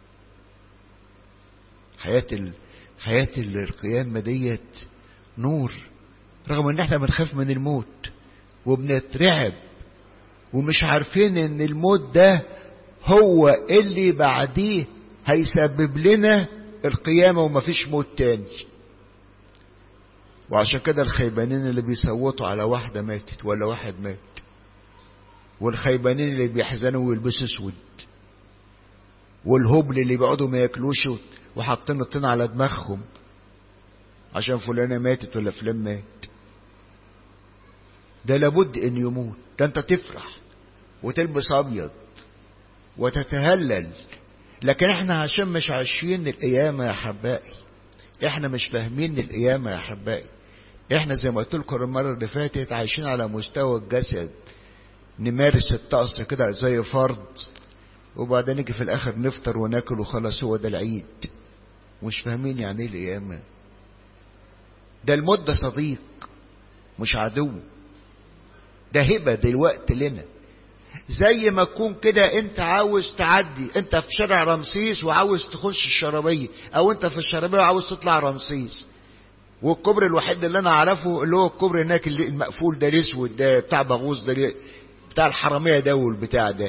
حياة ال... حياة القيامة ديت نور، رغم ان احنا بنخاف من الموت وبنترعب ومش عارفين ان الموت ده هو اللي بعديه هيسبب لنا القيامة ومفيش موت تاني. وعشان كده الخيبانين اللي بيصوتوا على واحدة ماتت ولا واحد مات، والخيبانين اللي بيحزنوا ويلبسوا اسود، والهبل اللي بيقعدوا ما ياكلوش وحاطين الطين على دماغهم عشان فلانة ماتت ولا فلان مات. ده لابد ان يموت. ده انت تفرح وتلبس ابيض وتتهلل، لكن احنا عشان مش عايشين القيامة يا حبائي، احنا مش فاهمين القيامة يا حبائي. احنا زي ما قلت لكم المرة اللي فاتت عايشين على مستوى الجسد، نمارس الطقس كده زي فرض، وبعدين نيجي في الاخر نفطر وناكل وخلاص، هو ده العيد. مش فاهمين يعني ايه القيامة. ده الموت ده صديق مش عدو، ده هبة دلوقتي لنا. زي ما تكون كده انت عاوز تعدي، انت في شارع رمسيس وعاوز تخش الشرابية، او انت في الشرابية وعاوز تطلع رمسيس، والكوبري الوحيد اللي انا اعرفه اللي هو الكوبري هناك اللي المقفول ده الاسود ده بتاع بغوص ده بتاع الحرامية ده والبتاع ده.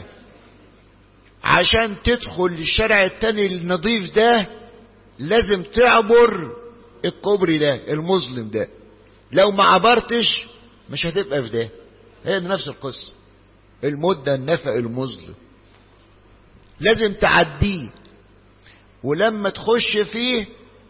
عشان تدخل الشارع التاني النظيف ده لازم تعبر الكوبري ده المظلم ده. لو ما عبرتش مش هتبقى في ده. هي نفس القصة. الموت ده النفق المظلم لازم تعديه، ولما تخش فيه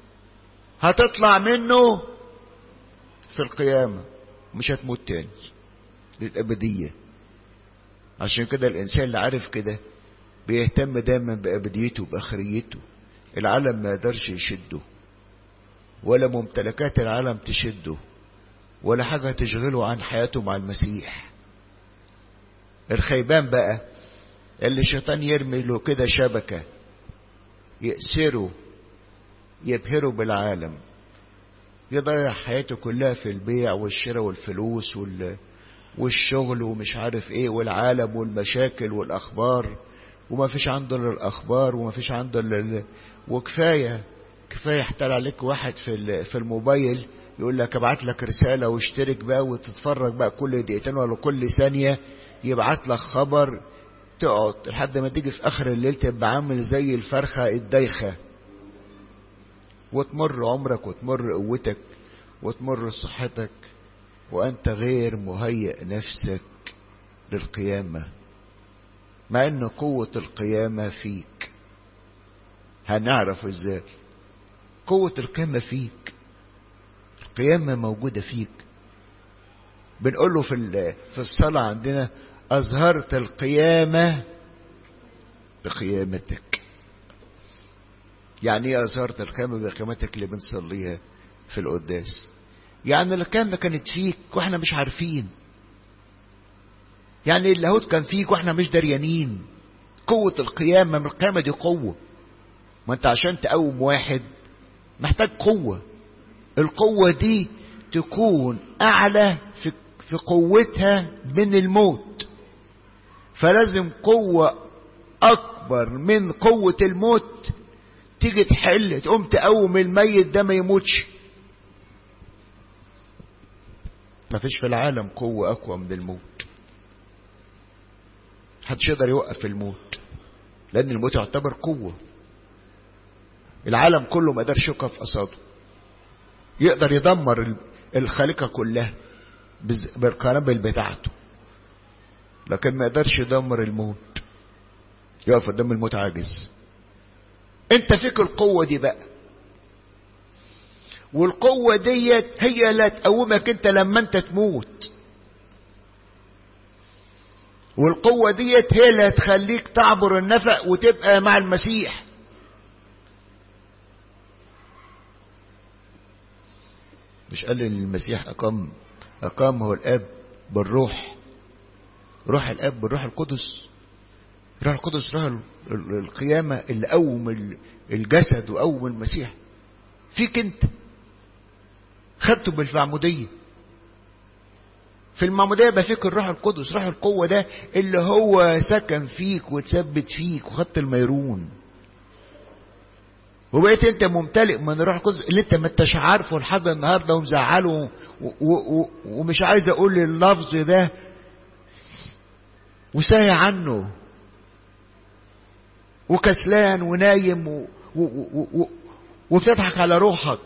هتطلع منه في القيامة، مش هتموت تاني للأبدية. عشان كده الإنسان اللي عارف كده بيهتم دايما بأبديته بآخريته. العالم ما يقدرش يشده، ولا ممتلكات العالم تشده، ولا حاجة تشغله عن حياته مع المسيح. الخيبان بقى اللي الشيطان يرمي له كده شبكة يأسره يبهره بالعالم، يضيع حياته كلها في البيع والشراء والفلوس والشغل ومش عارف ايه والعالم والمشاكل والأخبار، وما فيش عنده الا الأخبار وما فيش عنده الا وكفاية كفاية يحتال عليك واحد في في الموبايل يقول لك ابعت لك رسالة واشترك بقى وتتفرج بقى كل دقيقتين ولا كل ثانية، يبعت لك خبر تقعد لحد ما تيجي في اخر الليل تبقى عامل زي الفرخة الدايخة، وتمر عمرك وتمر قوتك وتمر صحتك وانت غير مهيئ نفسك للقيامة، مع ان قوة القيامة فيك. هنعرف ازاي قوة القيامة فيك؟ القيامة موجودة فيك. بنقول له في في الصلاة عندنا أظهرت القيامة بقيامتك. يعني ايه أظهرت القيامة بقيامتك اللي بنصليها في القداس؟ يعني القيامة كانت فيك واحنا مش عارفين، يعني اللاهوت كان فيك واحنا مش دريانين. قوة القيامة، من القيامة دي قوة. ما انت عشان تقوم واحد محتاج قوة، القوة دي تكون أعلى في في قوتها من الموت، فلازم قوة أكبر من قوة الموت تيجي تحل تقوم تقوم الميت ده ما يموتش. ما فيش في العالم قوة أقوى من الموت. محدش يقدر يوقف الموت، لأن الموت يعتبر قوة. العالم كله ما قدرش يقف قصاده. يقدر يدمر الخليقة كلها بالقنابل بتاعته، لكن ما قدرش يدمر الموت. يقف قدام الموت عاجز. انت فيك القوة دي بقى، والقوة ديت هي اللي تقومك انت لما انت تموت، والقوة ديت هي اللي هتخليك تعبر النفق وتبقى مع المسيح. مش قال المسيح أقام أقامه الآب بالروح، روح الآب بالروح القدس. روح القدس روح القيامة اللي قوم الجسد وقوم المسيح فيك انت، خدته بالمعمودية. في المعمودية بقى فيك الروح القدس، روح القوة ده اللي هو سكن فيك وتثبت فيك وخدت الميرون، وبقيت انت ممتلئ من الروح القدس اللي انت ما انتش عارفه لحد النهارده ومزعله، ومش عايز اقول اللفظ ده وساهي عنه وكسلان ونايم و... و... و... و... وبتضحك على روحك،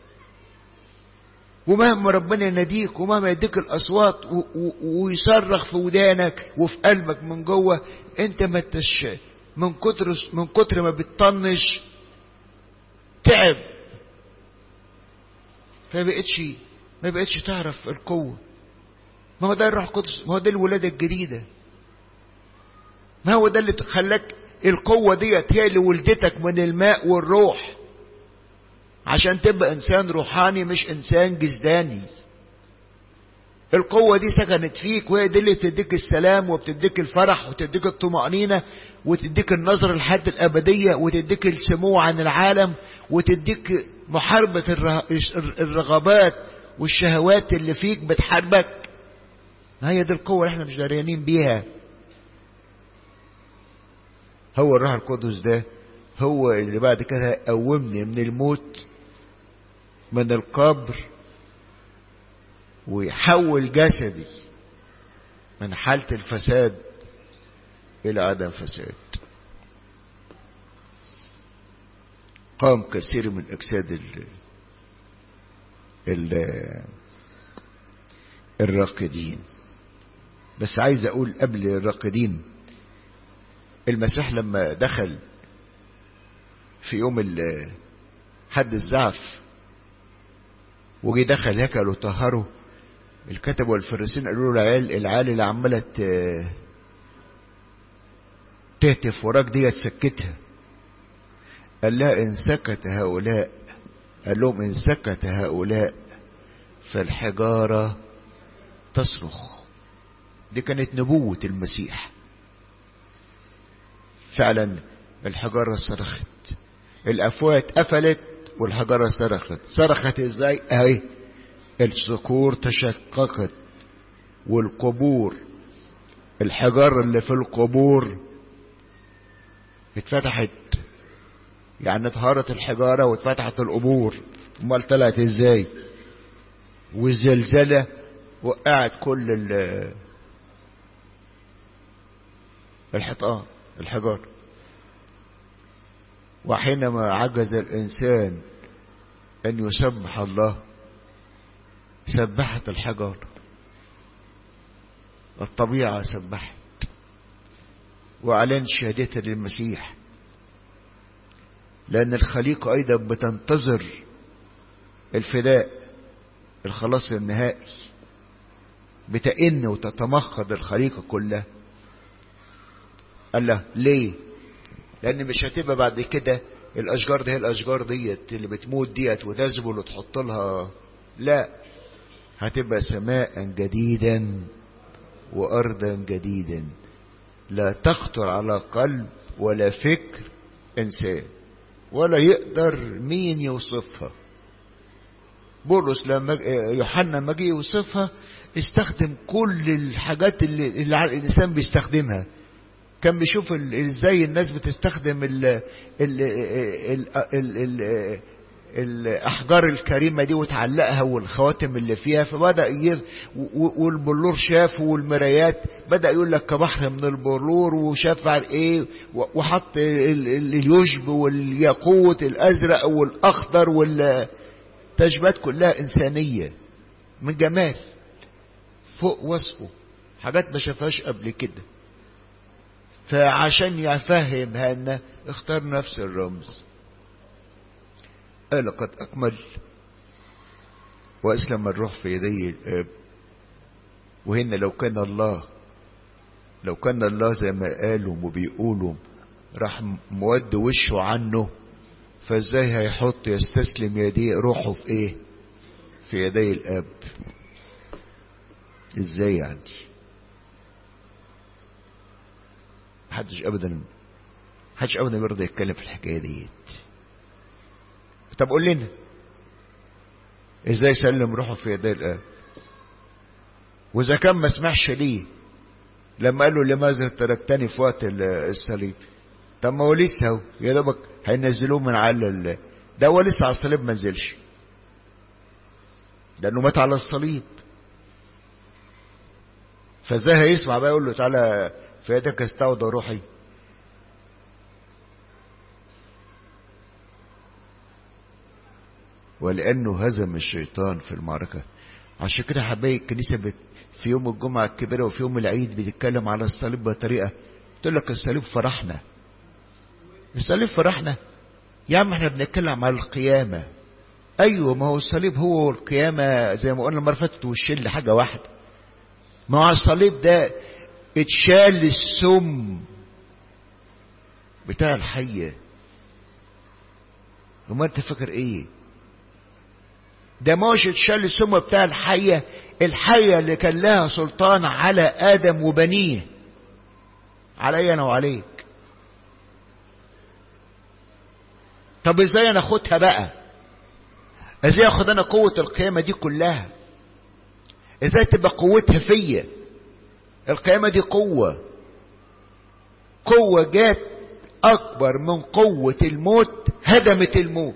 ومهما ربنا يناديك ومهما يديك الاصوات و... و... ويصرخ في ودانك وفي قلبك من جوه، انت ما انتش من كتر من كتر ما بتطنش تعب، فما بقتش ما بقتش تعرف القوة. ما هو ده الروح القدس، ما هو ده الولادة الجديدة، ما هو ده اللي خلاك القوة ديت هي اللي ولدتك من الماء والروح عشان تبقى انسان روحاني مش انسان جسداني. القوة دي سكنت فيك، وهي دي اللي بتديك السلام وبتديك الفرح وتديك الطمأنينة وتديك النظر لحد الأبدية وتديك السمو عن العالم وتديك محاربة الرغبات والشهوات اللي فيك بتحاربك. ما هي دي القوة اللي احنا مش داريانين بيها. هو الروح القدس ده هو اللي بعد كده قومني من الموت، من القبر، ويحول جسدي من حالة الفساد إلى عدم فساد. قام كثير من أجساد ال ال الراقدين. بس عايز أقول قبل الراقدين، المسيح لما دخل في يوم حد الزعف وجي دخل هيكل وطهره، الكتب والفريسين قالوا له العيال العيال اللي عماله تهتف وراك دي تسكتها. قال لها ان سكت هؤلاء، قال لهم ان سكت هؤلاء فالحجارة تصرخ. دي كانت نبوة المسيح. فعلا الحجارة صرخت، الافواه اتقفلت والحجارة صرخت. صرخت ازاي؟ اهي الصخور تشققت والقبور، الحجار اللي في القبور اتفتحت، يعني اتهارت الحجارة واتفتحت القبور. امال طلعت ازاي؟ والزلزلة وقعت كل الحيطان الحجار. وحينما عجز الانسان ان يسبح الله سبحت الحجار، الطبيعة سبحت واعلنت شهادتها للمسيح، لان الخليقة ايضا بتنتظر الفداء، الخلاص النهائي. بتئن وتتمخض الخليقة كلها. قال له ليه؟ لان مش هتبقى بعد كده الاشجار دي هي الاشجار ديت اللي بتموت ديت وتذبل وتحط لها، لا، هتبقى سماء جديدا وارضا جديدا لا تخطر على قلب ولا فكر انسان، ولا يقدر مين يوصفها. بولس لما يوحنا لما جه يوصفها استخدم كل الحاجات اللي, اللي الانسان بيستخدمها. كان بيشوف ازاي الناس بتستخدم ال ال ال ال ال الاحجار الكريمه دي وتعلقها والخواتم اللي فيها، فبدا يف والبلور شافه والمرايات بدا يقول لك كبحر من البلور، وشاف ايه وحط اليشب والياقوت الازرق والاخضر والتشبيهات كلها انسانيه من جمال فوق وصفه، حاجات ما شافهاش قبل كده. فعشان يفهمها لنا اختار نفس الرمز. قال قد أكمل وأسلم الروح في يدي الآب. وهنا لو كان الله لو كان الله زي ما قالوا وبيقولوا راح مود وشه عنه، فازاي هيحط يستسلم يديه روحه في ايه؟ في يدي الآب. ازاي يعني؟ محدش ابدا محدش ابدا يرضى يتكلم في الحكايه ديت. طب قول لنا ازاي سلم روحه في يدي الآب؟ واذا كان ما سمعش ليه لما قال له لماذا تركتني في وقت الصليب؟ طب ما هو لسه يا دوبك هينزلوه من على ده، هو لسه على الصليب ما نزلش لانه مات على الصليب. فازاي هيسمع بقى يقول له تعالى في يدك استودع روحي؟ ولانه هزم الشيطان في المعركه. عشان كده حبايب الكنيسه بت في يوم الجمعه الكبيره وفي يوم العيد بتتكلم على الصليب بطريقه تقول لك الصليب فرحنا، الصليب فرحنا؟ يا عم احنا بنتكلم على القيامة. ايوه، ما هو الصليب هو والقيامة زي ما قلنا المرة فاتت والشل حاجة واحدة. ما هو الصليب ده اتشال السم بتاع الحية. وما انت فاكر ايه؟ ده مش اتشال السم بتاع الحية، الحية اللي كان لها سلطان على آدم وبنيه، علي انا وعليك. طب ازاي انا اخدها بقى؟ ازاي اخد انا قوة القيامة دي كلها؟ ازاي تبقى قوتها فيا؟ القيامة دي قوة، قوة جات اكبر من قوة الموت، هدمت الموت.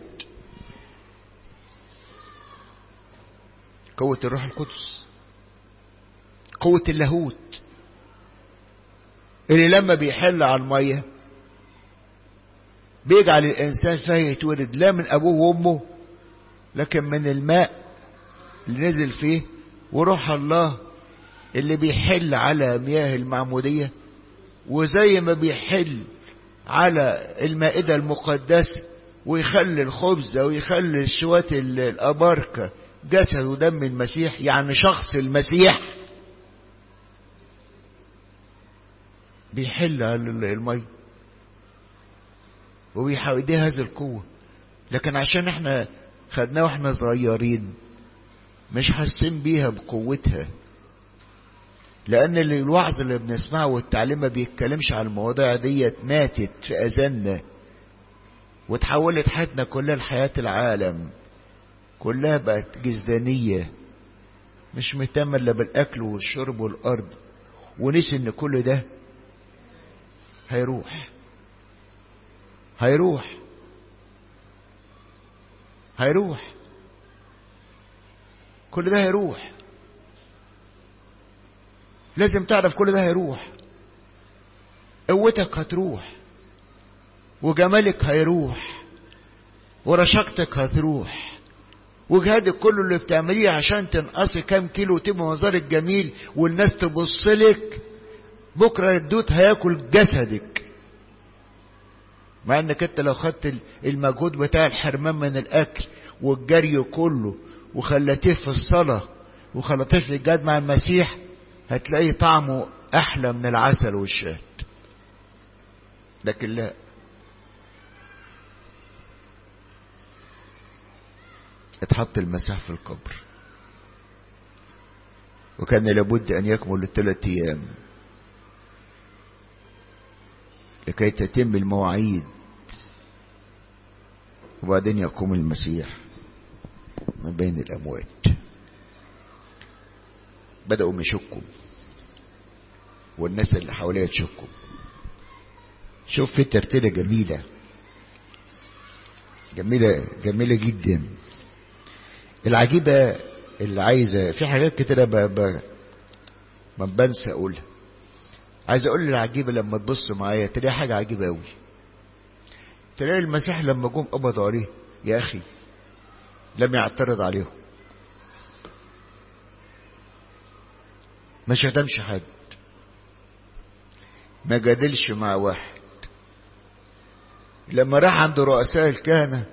قوة الروح القدس، قوة اللاهوت اللي لما بيحل على المية بيجعل الانسان فيه يتولد لا من ابوه وامه لكن من الماء اللي نزل فيه، وروح الله اللي بيحل على مياه المعمودية. وزي ما بيحل على المائدة المقدسة ويخلي الخبز ويخلي الشوات الأباركة جسد ودم المسيح، يعني شخص المسيح، بيحل على المي وبيحاول دي هذه القوة. لكن عشان احنا خدناه واحنا صغيرين مش حاسين بيها بقوتها، لان الوعظ اللي بنسمعه والتعليم ما بيتكلمش على المواضيع ديت، ماتت في اذاننا وتحولت حياتنا كلها لحياة العالم، كلها بقت جزدانية، مش مهتمة الا بالاكل والشرب والارض، ونسي ان كل ده هيروح هيروح هيروح كل ده هيروح. لازم تعرف كل ده هيروح. قوتك هتروح، وجمالك هيروح، ورشاقتك هتروح، وجهادك كله اللي بتعمليه عشان تنقصي كام كيلو وتبقى منظرك جميل والناس تبصلك، بكره الدود هياكل جسدك. مع انك انت لو خدت المجهود بتاع الحرمان من الاكل والجري كله وخلتيه في الصلاة وخلتيه في الجهاد مع المسيح، هتلاقي طعمه احلى من العسل والشهد. لكن لا، اتحط المسيح في القبر، وكان لابد ان يكمل الثلاث ايام لكي تتم المواعيد، وبعدين يقوم المسيح من بين الاموات. بدأوا يشكوا، والناس اللي حواليها تشكوا. شوف في ترتيلة جميلة جميلة جميلة جدا. العجيبة اللي عايزة في حاجات كتيرة ب... ب... ما بنسى اقولها. عايز اقول العجيبة لما تبص معايا تلاقي حاجة عجيبة قوي. تلاقي المسيح لما جم قبضوا عليه يا اخي لم يعترض عليهم، ما شتمش حد، ما جادلش مع واحد. لما راح عند رؤساء الكهنة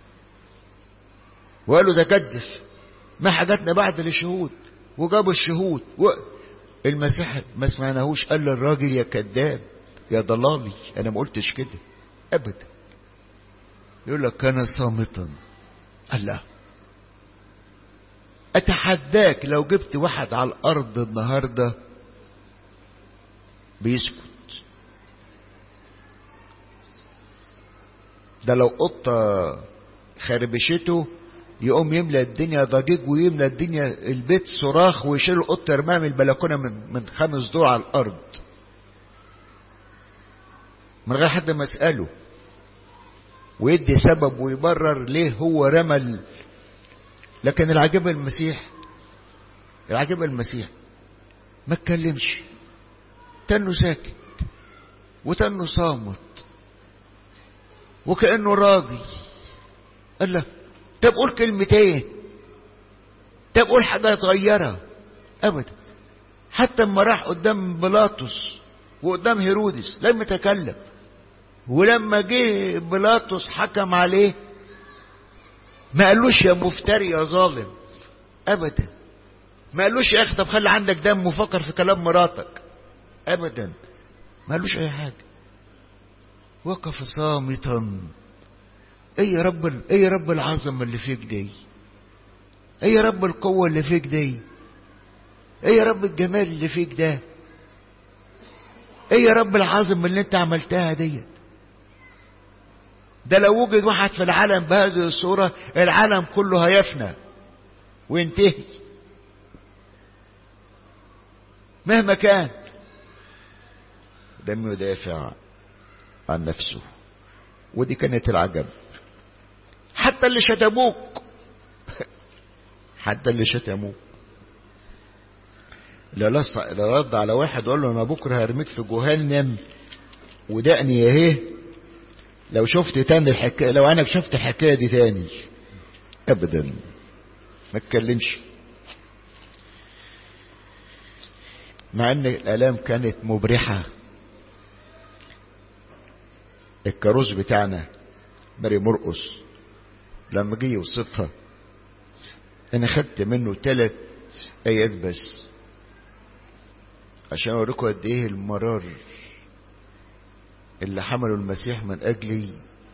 وقالوا ده كدف، ما حاجاتنا بعد للشهود، وجابوا الشهود و... المسيح ما سمعناهوش قال للراجل يا كذاب يا ضلالي، انا ما قلتش كده ابدا. يقول لك كان صامتا. الله، اتحداك لو جبت واحد على الارض النهارده بيسكت، ده لو قطه خربشته يقوم يملى الدنيا ضجيج ويملى الدنيا البيت صراخ ويشيل القطه يرميها من البلكونه من من خمس دور على الارض من غير حد ما يساله، ويدي سبب ويبرر ليه هو رمى. لكن العجيب المسيح، العجيب المسيح ما اتكلمش، تنه ساكت وتنه صامت وكأنه راضي. قال له طب قول كلمتين، طب قول حاجة صغيرة. ابدا، حتى لما راح قدام بيلاطس وقدام هيرودس لم يتكلم. ولما جه بيلاطس حكم عليه ما قالوش يا مفتري يا ظالم ابدا، ما قالوش يا اخي طب خلي عندك دم وفكر في كلام مراتك ابدا، ما قالوش اي حاجه، وقف صامتا. ايه يا رب، ايه يا رب العظمه اللي فيك دي، ايه يا رب القوه اللي فيك دي، ايه يا رب الجمال اللي فيك ده، ايه يا رب العظمه اللي انت عملتها ديت. ده لو وجد واحد في العالم بهذه الصوره العالم كله هيفنى وينتهي مهما كان. لم يدافع عن نفسه، ودي كانت العجب. حتى اللي شتموك حتى اللي شتموك لا لص لا رد على واحد وقال له انا بكره هرميك في جهنم ودقني اهي لو شفت تاني الحكايه، لو انا شفت الحكايه دي تاني ابدا، ما اتكلمش. مع ان الالام كانت مبرحه. الكاروز بتاعنا ماري مرقس لما جه يوصفها انا خدت منه ثلاث ايات بس عشان اوريكم قد ايه المرار اللي حمله المسيح من اجلي.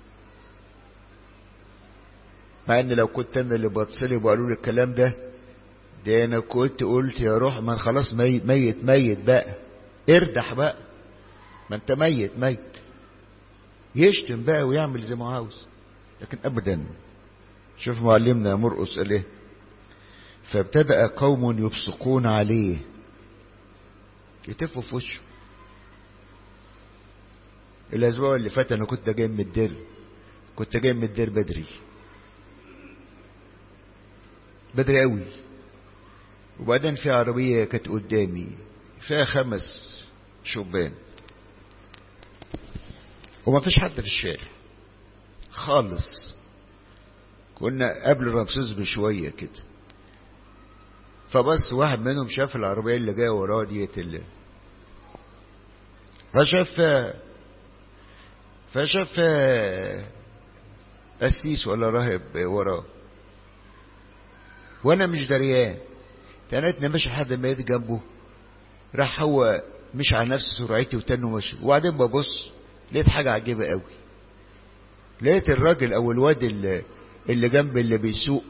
مع ان لو كنت انا اللي بتصلب وقالوا لي الكلام ده ده انا كنت قلت يا روح ما خلاص ميت ميت ميت بقى، اردح بقى، ما انت ميت ميت، يشتم بقى ويعمل زي ما عاوز. لكن ابدا. شوف معلمنا مرقس قال ايه، فابتدأ قوم يبصقون عليه، يتفوا في وشه. الاسبوع اللي فات انا كنت جاي من الدير، كنت جاي من الدير بدري بدري قوي، وبعدين في عربية كانت قدامي فيها خمس شبان وما فيش حد في الشارع خالص، كنا قبل رمسيس بشوية كده. فبس واحد منهم شاف العربية اللي جاية وراه ديت اللي فشاف فشاف قسيس ولا راهب وراه وانا مش دريان. تنتنا ماشي لحد ما يجي جنبه، راح هو مش على نفس سرعتي وتاني ماشي. وبعدين ببص لقيت حاجة عجيبة قوي، لقيت الراجل او الواد اللي, اللي جنب اللي بيسوق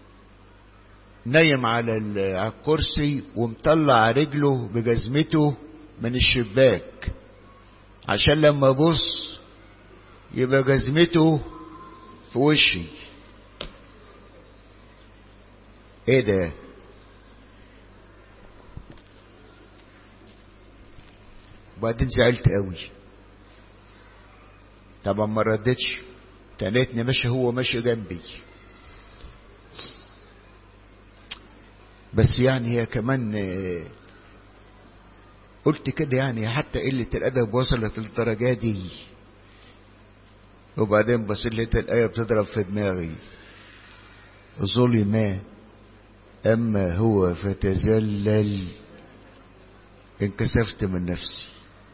نايم على الكرسي ومطلع رجله بجزمته من الشباك عشان لما ابص يبقى جزمته في وشي. ايه ده؟ وبعدين زعلت قوي طبعا ما ردتش، تنيتني ماشي هو ماشي جنبي. بس يعني هي كمان قلت كده يعني حتى قلة الأدب وصلت للدرجة دي. وبعدين بصيت لقيت الآية بتضرب في دماغي، ظلم أما هو فتذلل انكسفت من نفسي.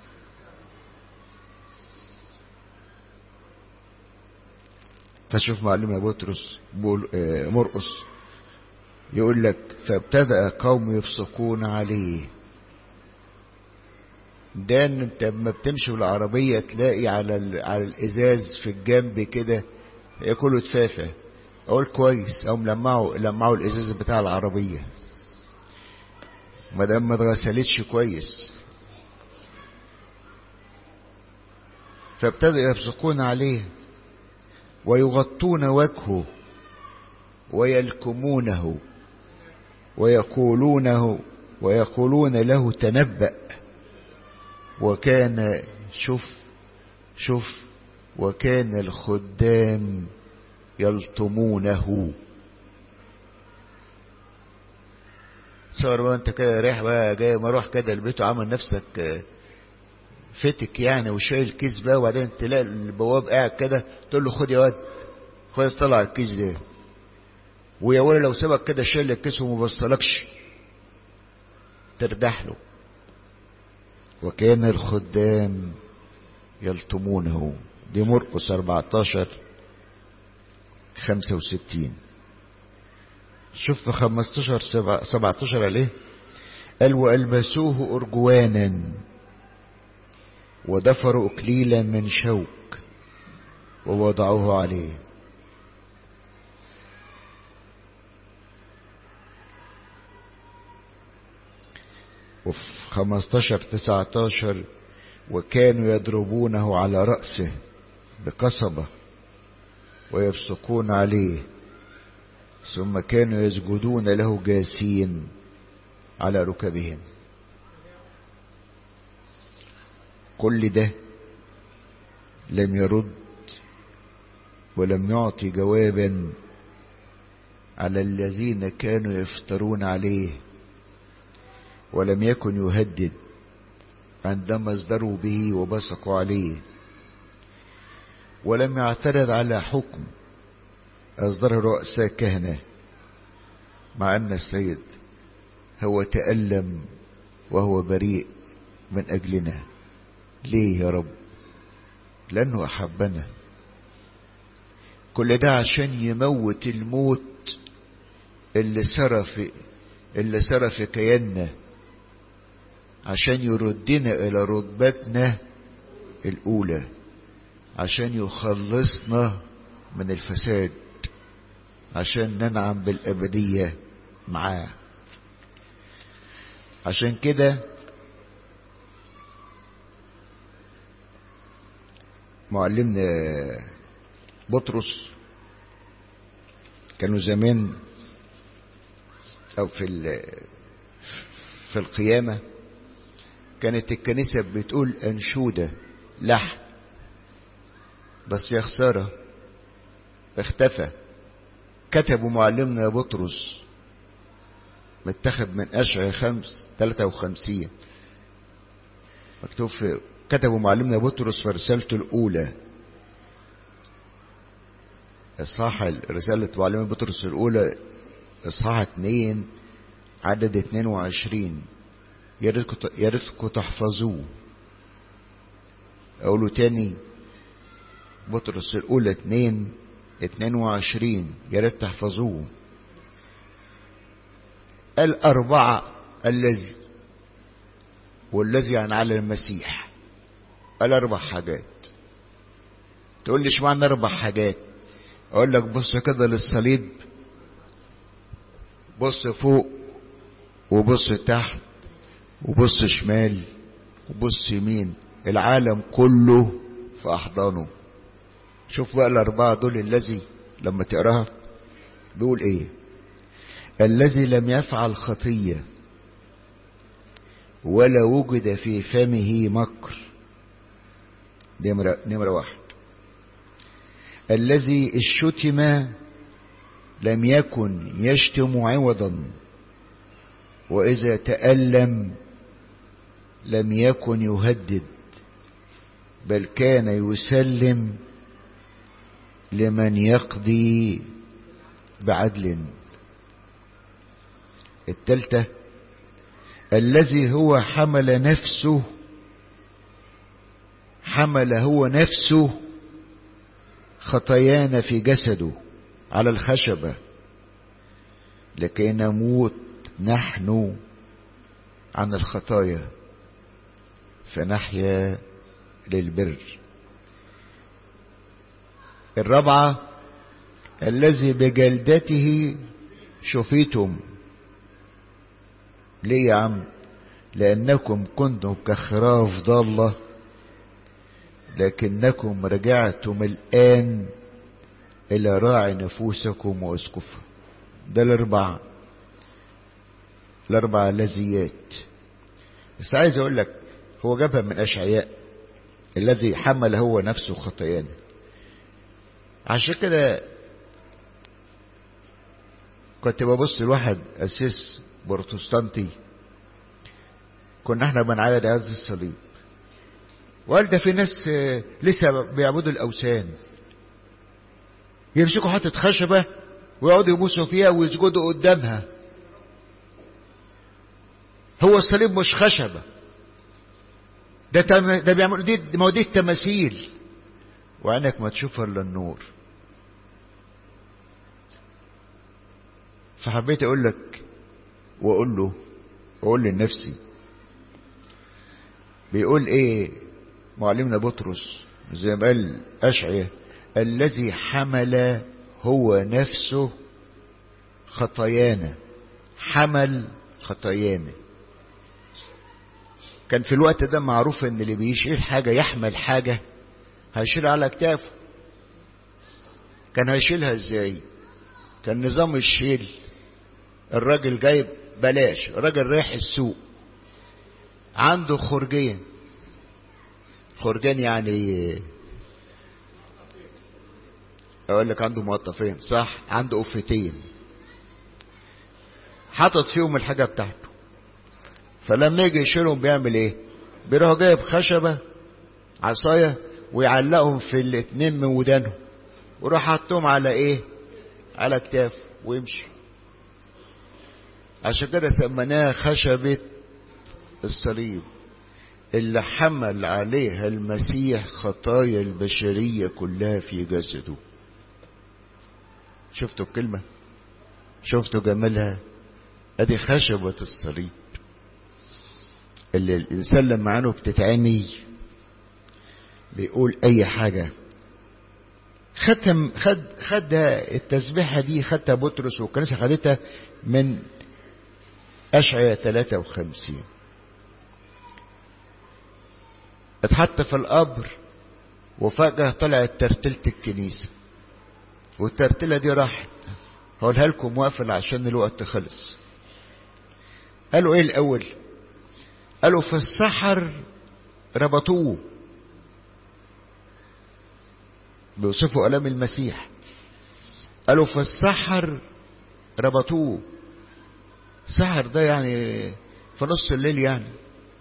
فشوف معلمنا بطرس مرقس يقول لك فابتدأ قوم يبصقون عليه. ده ان انت لما بتمشي بالعربية تلاقي على على الازاز في الجنب كده ياكلوا تفافة، اقول كويس او لمعوا لمعوا الازاز بتاع العربية ما دام ما اتغسلتش كويس. فابتدأ يبصقون عليه ويغطون وجهه ويلكمونه ويقولونه ويقولون له تنبأ. وكان شوف شوف وكان الخدام يلطمونه. تصور بقى انت كده رايح بقى جاي مروح كده البيت وعامل نفسك فتك يعني وشايل كيس بقى، وبعدين تلاقي البواب قاعد كده تقول له خد يا واد خد طلع الكيس ده، ويا ولد لو سبك كده شايل الكيس وما بصلكش تردح له. وكان الخدام يلطمونه دي مرقس أربعتاشر خمسة وستين. شوف في خمستاشر سبعتاشر عليه قال وألبسوه أرجوانا ودفروا أكليلا من شوك ووضعوه عليه. وفي خمستاشر تسعتاشر وكانوا يضربونه على رأسه بقصبة ويبصقون عليه، ثم كانوا يسجدون له جاسين على ركبهم. كل ده لم يرد ولم يعطي جوابا على الذين كانوا يفترون عليه، ولم يكن يهدد عندما ازدروا به وبصقوا عليه، ولم يعترض على حكم أصدره رؤساء كهنة، مع أن السيد هو تألم وهو بريء من أجلنا. ليه يا رب؟ لأنه أحبنا. كل ده عشان يموت الموت اللي سرى في اللي سرى في كياننا، عشان يردنا إلى رتبتنا الأولى، عشان يخلصنا من الفساد، عشان ننعم بالأبدية معاه. عشان كده معلمنا بطرس كانوا زمان او في في القيامة كانت الكنيسة بتقول أنشودة لحن، بس يا خسارة اختفى. كتبوا معلمنا بطرس متاخد من أشعياء خمس ثلاثة وخمسين، مكتوب في كتبوا معلمنا بطرس في رسالته الأولى، إصحاح رسالة معلمنا بطرس الأولى إصحاح اتنين عدد اتنين وعشرين. يا ريتكم تحفظوه. أقوله تاني، بطرس الأولى اتنين اتنين وعشرين، يا ريت تحفظوه. الأربعة الذي والذي يعني على المسيح، الأربع حاجات. تقول لي اشمعنى أربع حاجات؟ أقول لك بص كده للصليب، بص فوق وبص تحت وبص شمال وبص يمين، العالم كله في أحضانه. شوف بقى الأربعة دول الذي لما تقراها بيقول إيه؟ الذي لم يفعل خطية ولا وجد في فمه مكر، نمرة, نمرة واحد. الذي الشتم لم يكن يشتم عوضا، وإذا تألم لم يكن يهدد، بل كان يسلم لمن يقضي بعدل. الثالثة الذي هو حمل نفسه حمل هو نفسه خطايانا في جسده على الخشبة لكي نموت نحن عن الخطايا فنحيا للبر. الرابعة الذي بجلدته شفيتم. ليه يا عم؟ لأنكم كنتم كخراف ضالة لكنكم رجعتم الآن إلى راعي نفوسكم وأسقفها. ده الأربع الأربع الذيات. بس عايز أقول لك هو جابها من أشعياء، الذي حمل هو نفسه خطايانا. عشان كده كنت ببص لواحد أسيس بروتستانتي، كنا احنا بنعيد عز الصليب، وقال ده في ناس لسه بيعبدوا الأوثان، يمسكوا حتة خشبة ويقعدوا يبوسوا فيها ويسجدوا قدامها. هو الصليب مش خشبة، ده تم... ده بيعملوا دي مواضيع تماثيل، وعينك ما تشوف الا النور. فحبيت اقول لك واقول له واقول لنفسي، بيقول ايه معلمنا بطرس زي ما قال اشعياء: الذي حمل هو نفسه خطايانا، حمل خطايانا. كان في الوقت ده معروف ان اللي بيشيل حاجة يحمل حاجة هيشيلها على كتافه. كان هيشيلها ازاي؟ كان نظام الشيل الراجل جايب بلاش، الراجل رايح السوق عنده خرجين، خرجين يعني اقول لك عنده مقطفين، صح، عنده قفتين حاطط فيهم الحاجة بتاعته. فلما يجي يشيلهم بيعمل ايه؟ بيروح جايب خشبة عصاية ويعلقهم في الاتنين من ودانهم ويروح حاطهم على ايه؟ على كتاف ويمشي. عشان كده سميناها خشبة الصليب، اللي حمل عليها المسيح خطايا البشرية كلها في جسده. شفتوا الكلمة؟ شفتوا جمالها؟ ادي خشبة الصليب اللي الانسان لما عينه بتتعمي بيقول اي حاجة. ختم خد خد التسبيحة دي خدتها بطرس والكنيسة خدتها من اشعياء ثلاثة وخمسين. اتحط في القبر وفجأة طلعت ترتيلة الكنيسة، والترتيلة دي راحت. هقولها لكم واقفل عشان الوقت خلص. قالوا ايه الاول؟ قالوا في السحر ربطوه، بيوصفوا الام المسيح. قالوا في السحر ربطوه. سحر ده يعني في نص الليل يعني.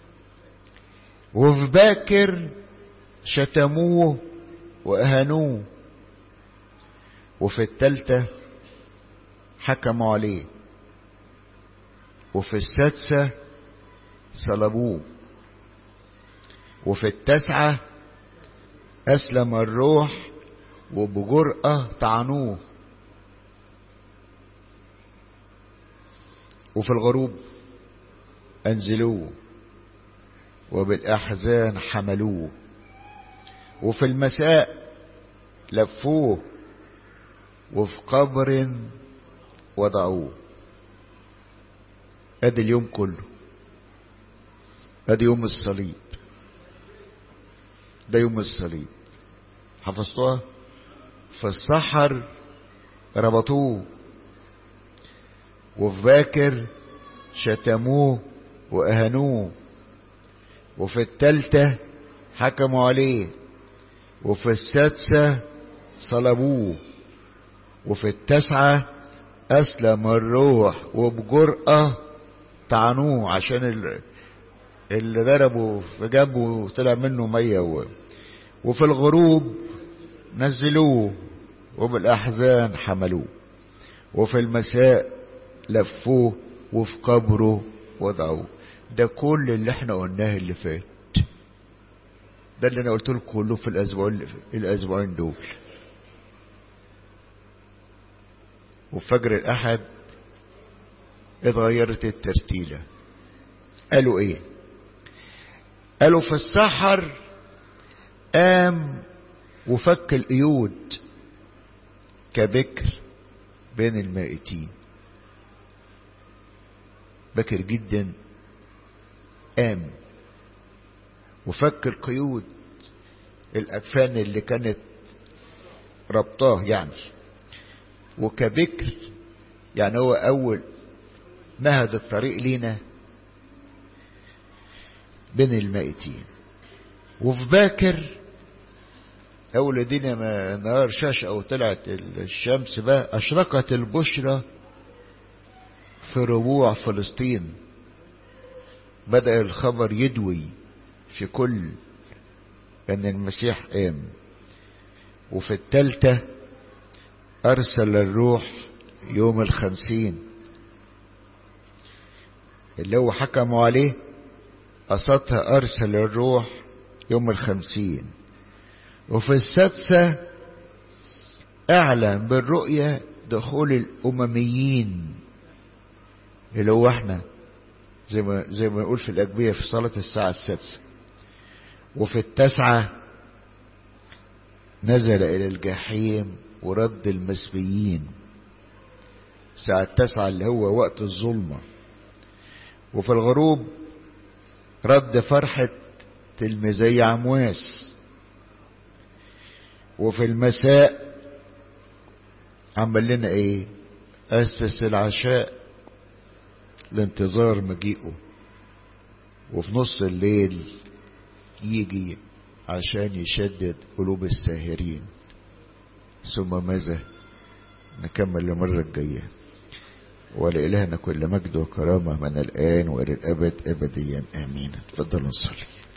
وفي باكر شتموه واهانوه. وفي التالتة حكموا عليه. وفي السادسة صلبوه. وفي التاسعة أسلم الروح وبجرأة طعنوه. وفي الغروب أنزلوه وبالأحزان حملوه. وفي المساء لفوه وفي قبر وضعوه. ادي اليوم كله، ادي يوم الصليب، ده يوم الصليب. حفظتوها؟ في السحر ربطوه، وفي باكر شتموه واهانوه، وفي التالتة حكموا عليه، وفي السادسة صلبوه، وفي التاسعة أسلم الروح وبجرأة طعنوه عشان اللي ضربوا في جنبه طلع منه مية. وفي الغروب نزلوه وبالأحزان حملوه. وفي المساء لفوه وفي قبره وضعوه. ده كل اللي احنا قلناه اللي فات، ده اللي انا قلت لكم كله في الاسبوعين الاسبوعين دول. وفي فجر الاحد اتغيرت الترتيلة. قالوا ايه؟ قالوا في السحر قام وفك القيود كبكر بين المائتين. بكر جدا قام وفك القيود، الأكفان اللي كانت ربطاه يعني. وكبكر يعني هو أول مهد الطريق لينا بين المائتين. وفي باكر أول الدنيا ما نهار شاش أو طلعت الشمس بقى أشرقت البشرة في ربوع فلسطين. بدأ الخبر يدوي في كل أن المسيح قام. وفي التالتة أرسل الروح يوم الخمسين اللي هو حكموا عليه، قصتها أرسل الروح يوم الخمسين. وفي السادسة اعلن بالرؤية دخول الامميين اللي هو احنا زي ما زي ما نقول في الاجبية في صلاة الساعة السادسة. وفي التاسعة نزل الى الجحيم ورد المسبيين الساعة التاسعة اللي هو وقت الظلمة. وفي الغروب رد فرحة تلميذي عمواس. وفي المساء عمل لنا ايه؟ اسس العشاء لانتظار مجيئه. وفي نص الليل يجي عشان يشدد قلوب الساهرين. ثم ماذا؟ نكمل المرة الجاية. ولإلهنا كل مجد وكرامة من الآن وإلى الأبد أبديا آمين. تفضلوا نصلي.